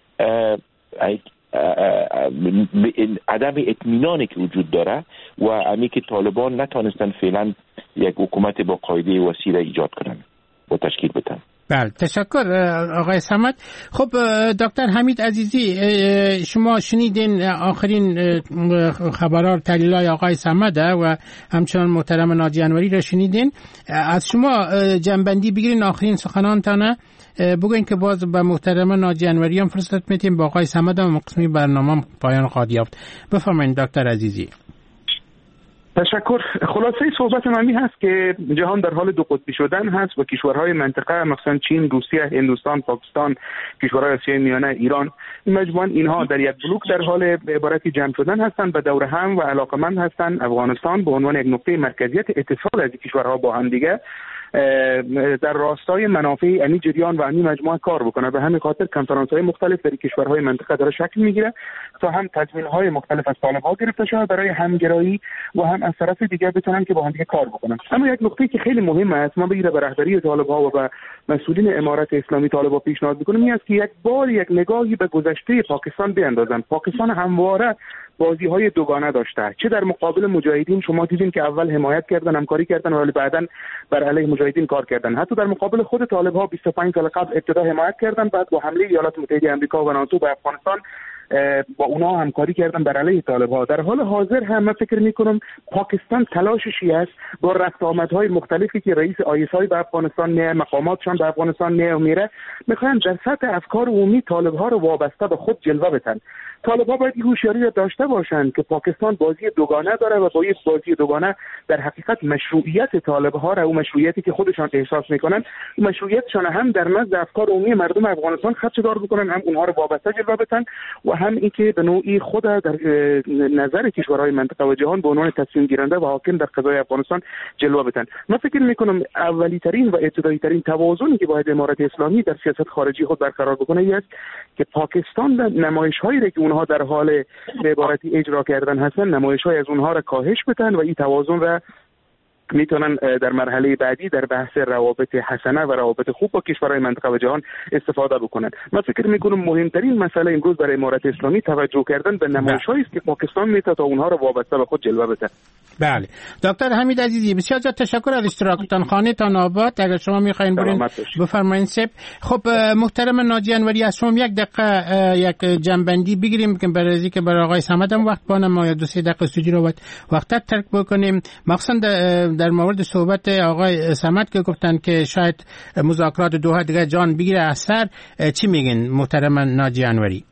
عدم اطمینانی که وجود داره و امی که طالبان نتانستن فعلا یک حکومت با قاعده وسیع ایجاد کنن و تشکیل بدن. بله، تشکر آقای صمد. خب دکتر حمید عزیزی، شما شنیدین آخرین خبرها تحلیل‌های آقای صمد و همچنان محترم ناجی انوری را شنیدین. از شما جنبندی بگیرین آخرین سخنانتان، بگوین که باز به محترم ناجی انوری هم فرصت میتیم، با آقای صمد هم قسمی برنامه پایان خواهد یافت. بفرمایید دکتر عزیزی. تشکر. خلاصه صحبت من این هست که جهان در حال 2 قطبی شدن هست و کشورهای منطقه مثلا چین، روسیه، هندوستان، پاکستان، کشورهای آسیای میانه، ایران، این مجموعاً اینها در یک بلوک در حال عبارتی جمع شدن هستند، به دور هم و علاقمند هستند. افغانستان به عنوان یک نقطه مرکزیت اتصال از کشورها با هم دیگه در راستای منافع این جریان و این مجموعه کار بکنه. به همین خاطر کنفرانس‌های مختلف در کشورهای منطقه داره شکل میگیره تا هم تضمین‌های مختلف از طالبان گرفته شده برای همگرایی و هم از طرف دیگه بتونن که با هم دیگه کار بکنن. اما یک نکته که خیلی مهمه است، ما به رهبری طالبان و به مسئولین امارت اسلامی طالبان پیشنهاد می‌کنم این است که یک نگاهی به گذشته پاکستان بیاندازن. پاکستان همواره بازی‌های دوگانه داشته، چه در مقابل مجاهدین شما دیدین که اول حمایت کردن، همکاری کردن ولی بعداً بر علیه مجاهدین کار کردن. حتی در مقابل خود طالب‌ها 25 سال قبل ابتدا حمایت کردن، بعد با حمله ایالات متحده آمریکا و ناتو به افغانستان با اونا همکاری کردن بر علیه طالب‌ها. در حال حاضر هم من فکر می‌کنم پاکستان تلاششی است با رفت آمدهای مختلفی که رئیس آی‌اس به افغانستان میه، مقاماتشان به افغانستان میه و میره، میخوان در سطح افکار عمومی طالب‌ها رو وابسته به خود جلوه بدن. طالب‌ها باید این هوشیاری را داشته باشند که پاکستان بازی دوگانه داره و با این بازی دوگانه در حقیقت مشروعیت طالب‌ها را، اون مشروعیتی که خودشان احساس میکنن، اون مشروعیتشان هم در نزد افکار عمومی مردم افغانستان خدشه‌دار بکنن، هم اونها رو وابسته جلوه بدن و هم اینکه به نوعی خود در نظر کشورهای منطقه و جهان به عنوان تصمیم گیرنده و حاکم در قضای افغانستان جلوه بدن. من فکر میکنم اولی ترین و ابتدایی ترین توازنی که باید امارت اسلامی در سیاست خارجی خود برقرار بکنه است که پاکستان نمایش‌هایی را که اونها در حال به عبارتی اجرا کردن هستن، نمایش‌های از اونها را کاهش بدن و این توازن را میتونن در مرحله بعدی در بحث روابط حسنه و روابط خوب با کشورهای منطقه و جهان استفاده بکنن. من فکر میکنم مهمترین مسئله امروز برای امارت اسلامی توجه کردن به نمایش‌هایی است که پاکستان میتونه تا اونها رو وابسته به خود جلوه بده. بله دکتر حمید عزیزی بسیار زیاد تشکر از اشتراکتان. خانه‌تان آباد. اگر شما میخواین برین بفرمایید. خب محترم ناجی انوری از شما یک دقیقه یک جنبندی بگیریم که برای که برای آقای صمد هم وقت بانم ما یا 2-3 دقیقه استودیو رو وقت ترک بکنیم، مخصوصا در مورد صحبت آقای صمد که گفتن که شاید مذاکرات دوحه دیگه جان بگیره از سر. چی میگین محترم ناجی انوری؟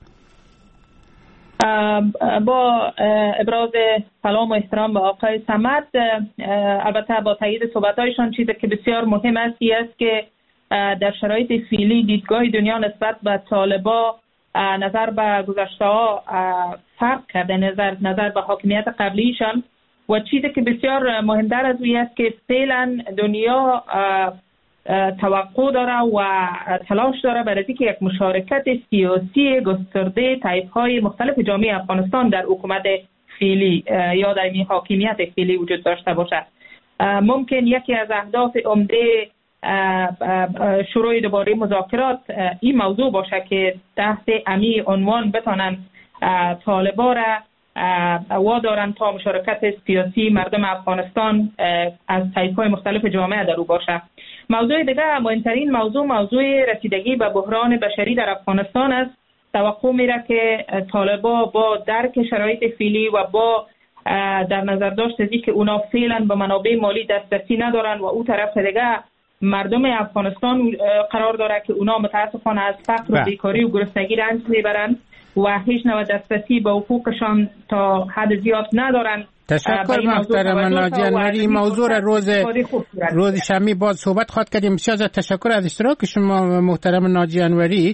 با ابراز سلام و احترام به آقای صمد، البته با تایید صحبت‌هایشان چیزی که بسیار مهم است که در شرایط فعلی دیدگاه دنیا نسبت به طالبان نظر به گذشته‌ها فرق کرده، نظر به حاکمیت قبلیشان، و چیزی که بسیار مهمتر از اون است که فعلا دنیا توقع داره و تلاش داره برای اینکه یک مشارکت سیاسی گسترده طیف‌های مختلف جامعه افغانستان در حکومت فعلی یا در این حاکمیت فعلی وجود داشته باشد. ممکن یکی از اهداف عمده شروع دوباره مذاکرات این موضوع باشه که تحت امی عنوان بتونن طالبان را وادارن تا مشارکت سیاسی مردم افغانستان از طیف‌های مختلف جامعه در او باشه. موضوع دیگه مهمترین موضوع رسیدگی به بحران بشری در افغانستان است. توقع میره که طالبان با درک شرایط فعلی و با در نظر داشت از که اونا فعلا به منابع مالی دسترسی ندارن و او طرف دیگه مردم افغانستان قرار داره که اونا متاسفانه از فقر و بیکاری و گرسنگی رنج میبرن و هیچ نوع دسترسی به حقوقشان تا حد زیاد ندارن. تشکر محترم ناجی انوری. موضوع روز شنبه باز صحبت خواهد کردیم. بسیار تشکر از اشتراک شما محترم ناجی انوری.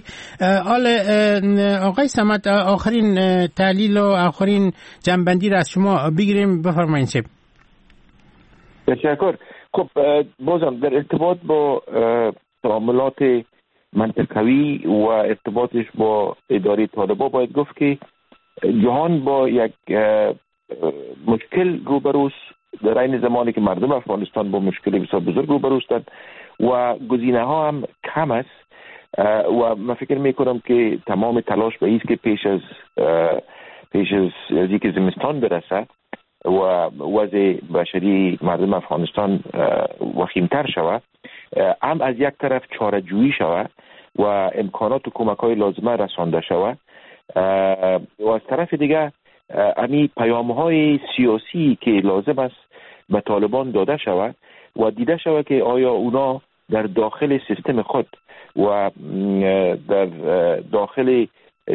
آقای صمد آخرین تحلیل و آخرین جنبندی را از شما بگیریم، بفرمایید. تشکر. خب بازم در ارتباط با تعاملات منطقوی و ارتباطش با اداره طالبان باید گفت که جهان با یک مشکل روبروست در این زمانی که مردم افغانستان با مشکل بسیار بزرگ روبروستند و گزینه ها هم کم است و من فکر میکنم که تمام تلاش به ایست که پیش از اینکه زمستان برسد و وضع بشری مردم افغانستان وخیمتر شود، هم از یک طرف چاره‌جویی شود و امکانات و کمک‌های لازمه رسانده شود و از طرف دیگه امی پیام‌های سیاسی که لازم است به طالبان داده شود و دیده شود که آیا اونا در داخل سیستم خود و در داخل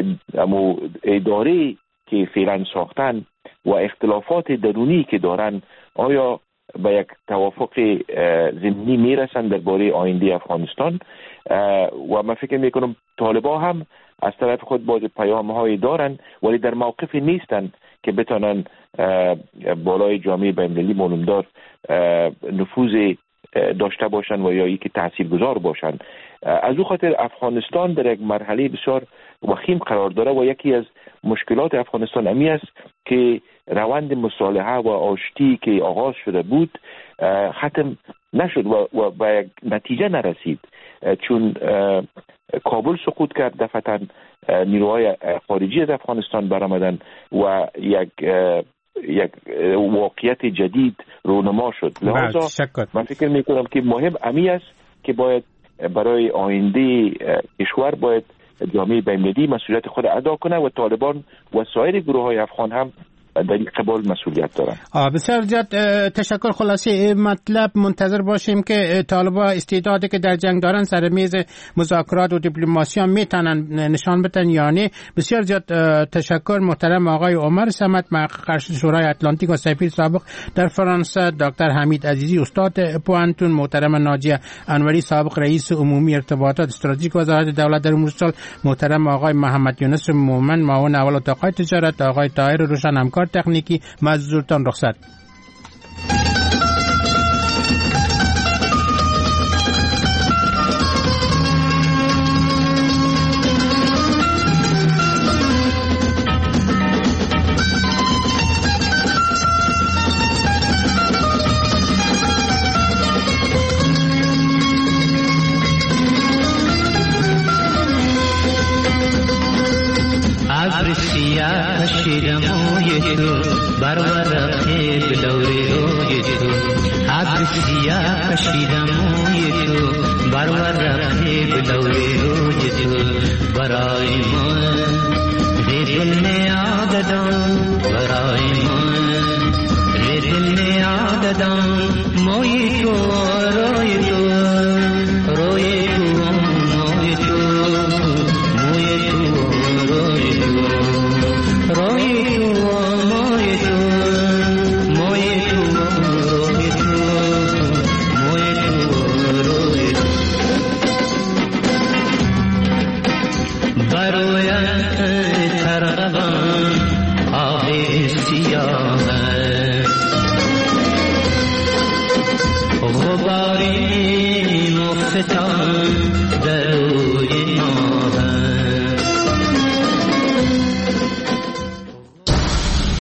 اداره که فعلا ساختن و اختلافات درونی که دارن آیا به یک توافق ضمنی میرسن درباره آینده افغانستان و من فکر میکنم طالبان هم از طرف خود باز پیام‌هایی دارن ولی در موقفی نیستن که بتونن بالای جامعه بین‌المللی معلومدار نفوذ داشته باشن و یا اینکه تاثیرگذار باشن. از او خاطر افغانستان در یک مرحله بسیار وخیم قرار داره و یکی از مشکلات افغانستان امی است که روند مصالحه و آشتی که آغاز شده بود ختم نشد و به یک نتیجه نرسید، چون کابل سقوط کرد، دفعتاً نیروهای خارجی از افغانستان برآمدن و یک واقعیت جدید رونما شد. لذا من فکر میکنم که مهم امی است که باید برای آینده کشور باید جامعه بین‌المللی مسئولیت خود ادا کنه و طالبان و سایر گروه‌های افغان هم در این قبال مسئولیت دارن. بسیار زیاد تشکر. خلاصه مطلب منتظر باشیم که طالبان استعدادی که در جنگ دارن سر میز مذاکرات و دیپلماسی هم میتونن نشان بدن یا نه. بسیار زیاد تشکر محترم آقای عمر صمد مقرر شورای اتلانتیک و سفیر سابق در فرانسه، دکتر حمید عزیزی استاد پوانتون، محترم ناجی انوری سابق رئیس عمومی ارتباطات استراتژیک وزارت دولت در امور سال، محترم آقای محمد یونس مومن معاون اول اتاق تجارت، آقای طاهر روشن همکار تکنیکی. مزدورتان رخصت. موی تو بر ورق بلور روی تو حد سیاه کشیدم موی تو بر ورق بلور روی تو برای من دل نیا دادم برای من دل نیا دادم موی تو روی تو روی تو موی تو موی تو روی تو روی تو موی تو موی تو روی تو موی تو روی تو بروی ترغم آب سیاه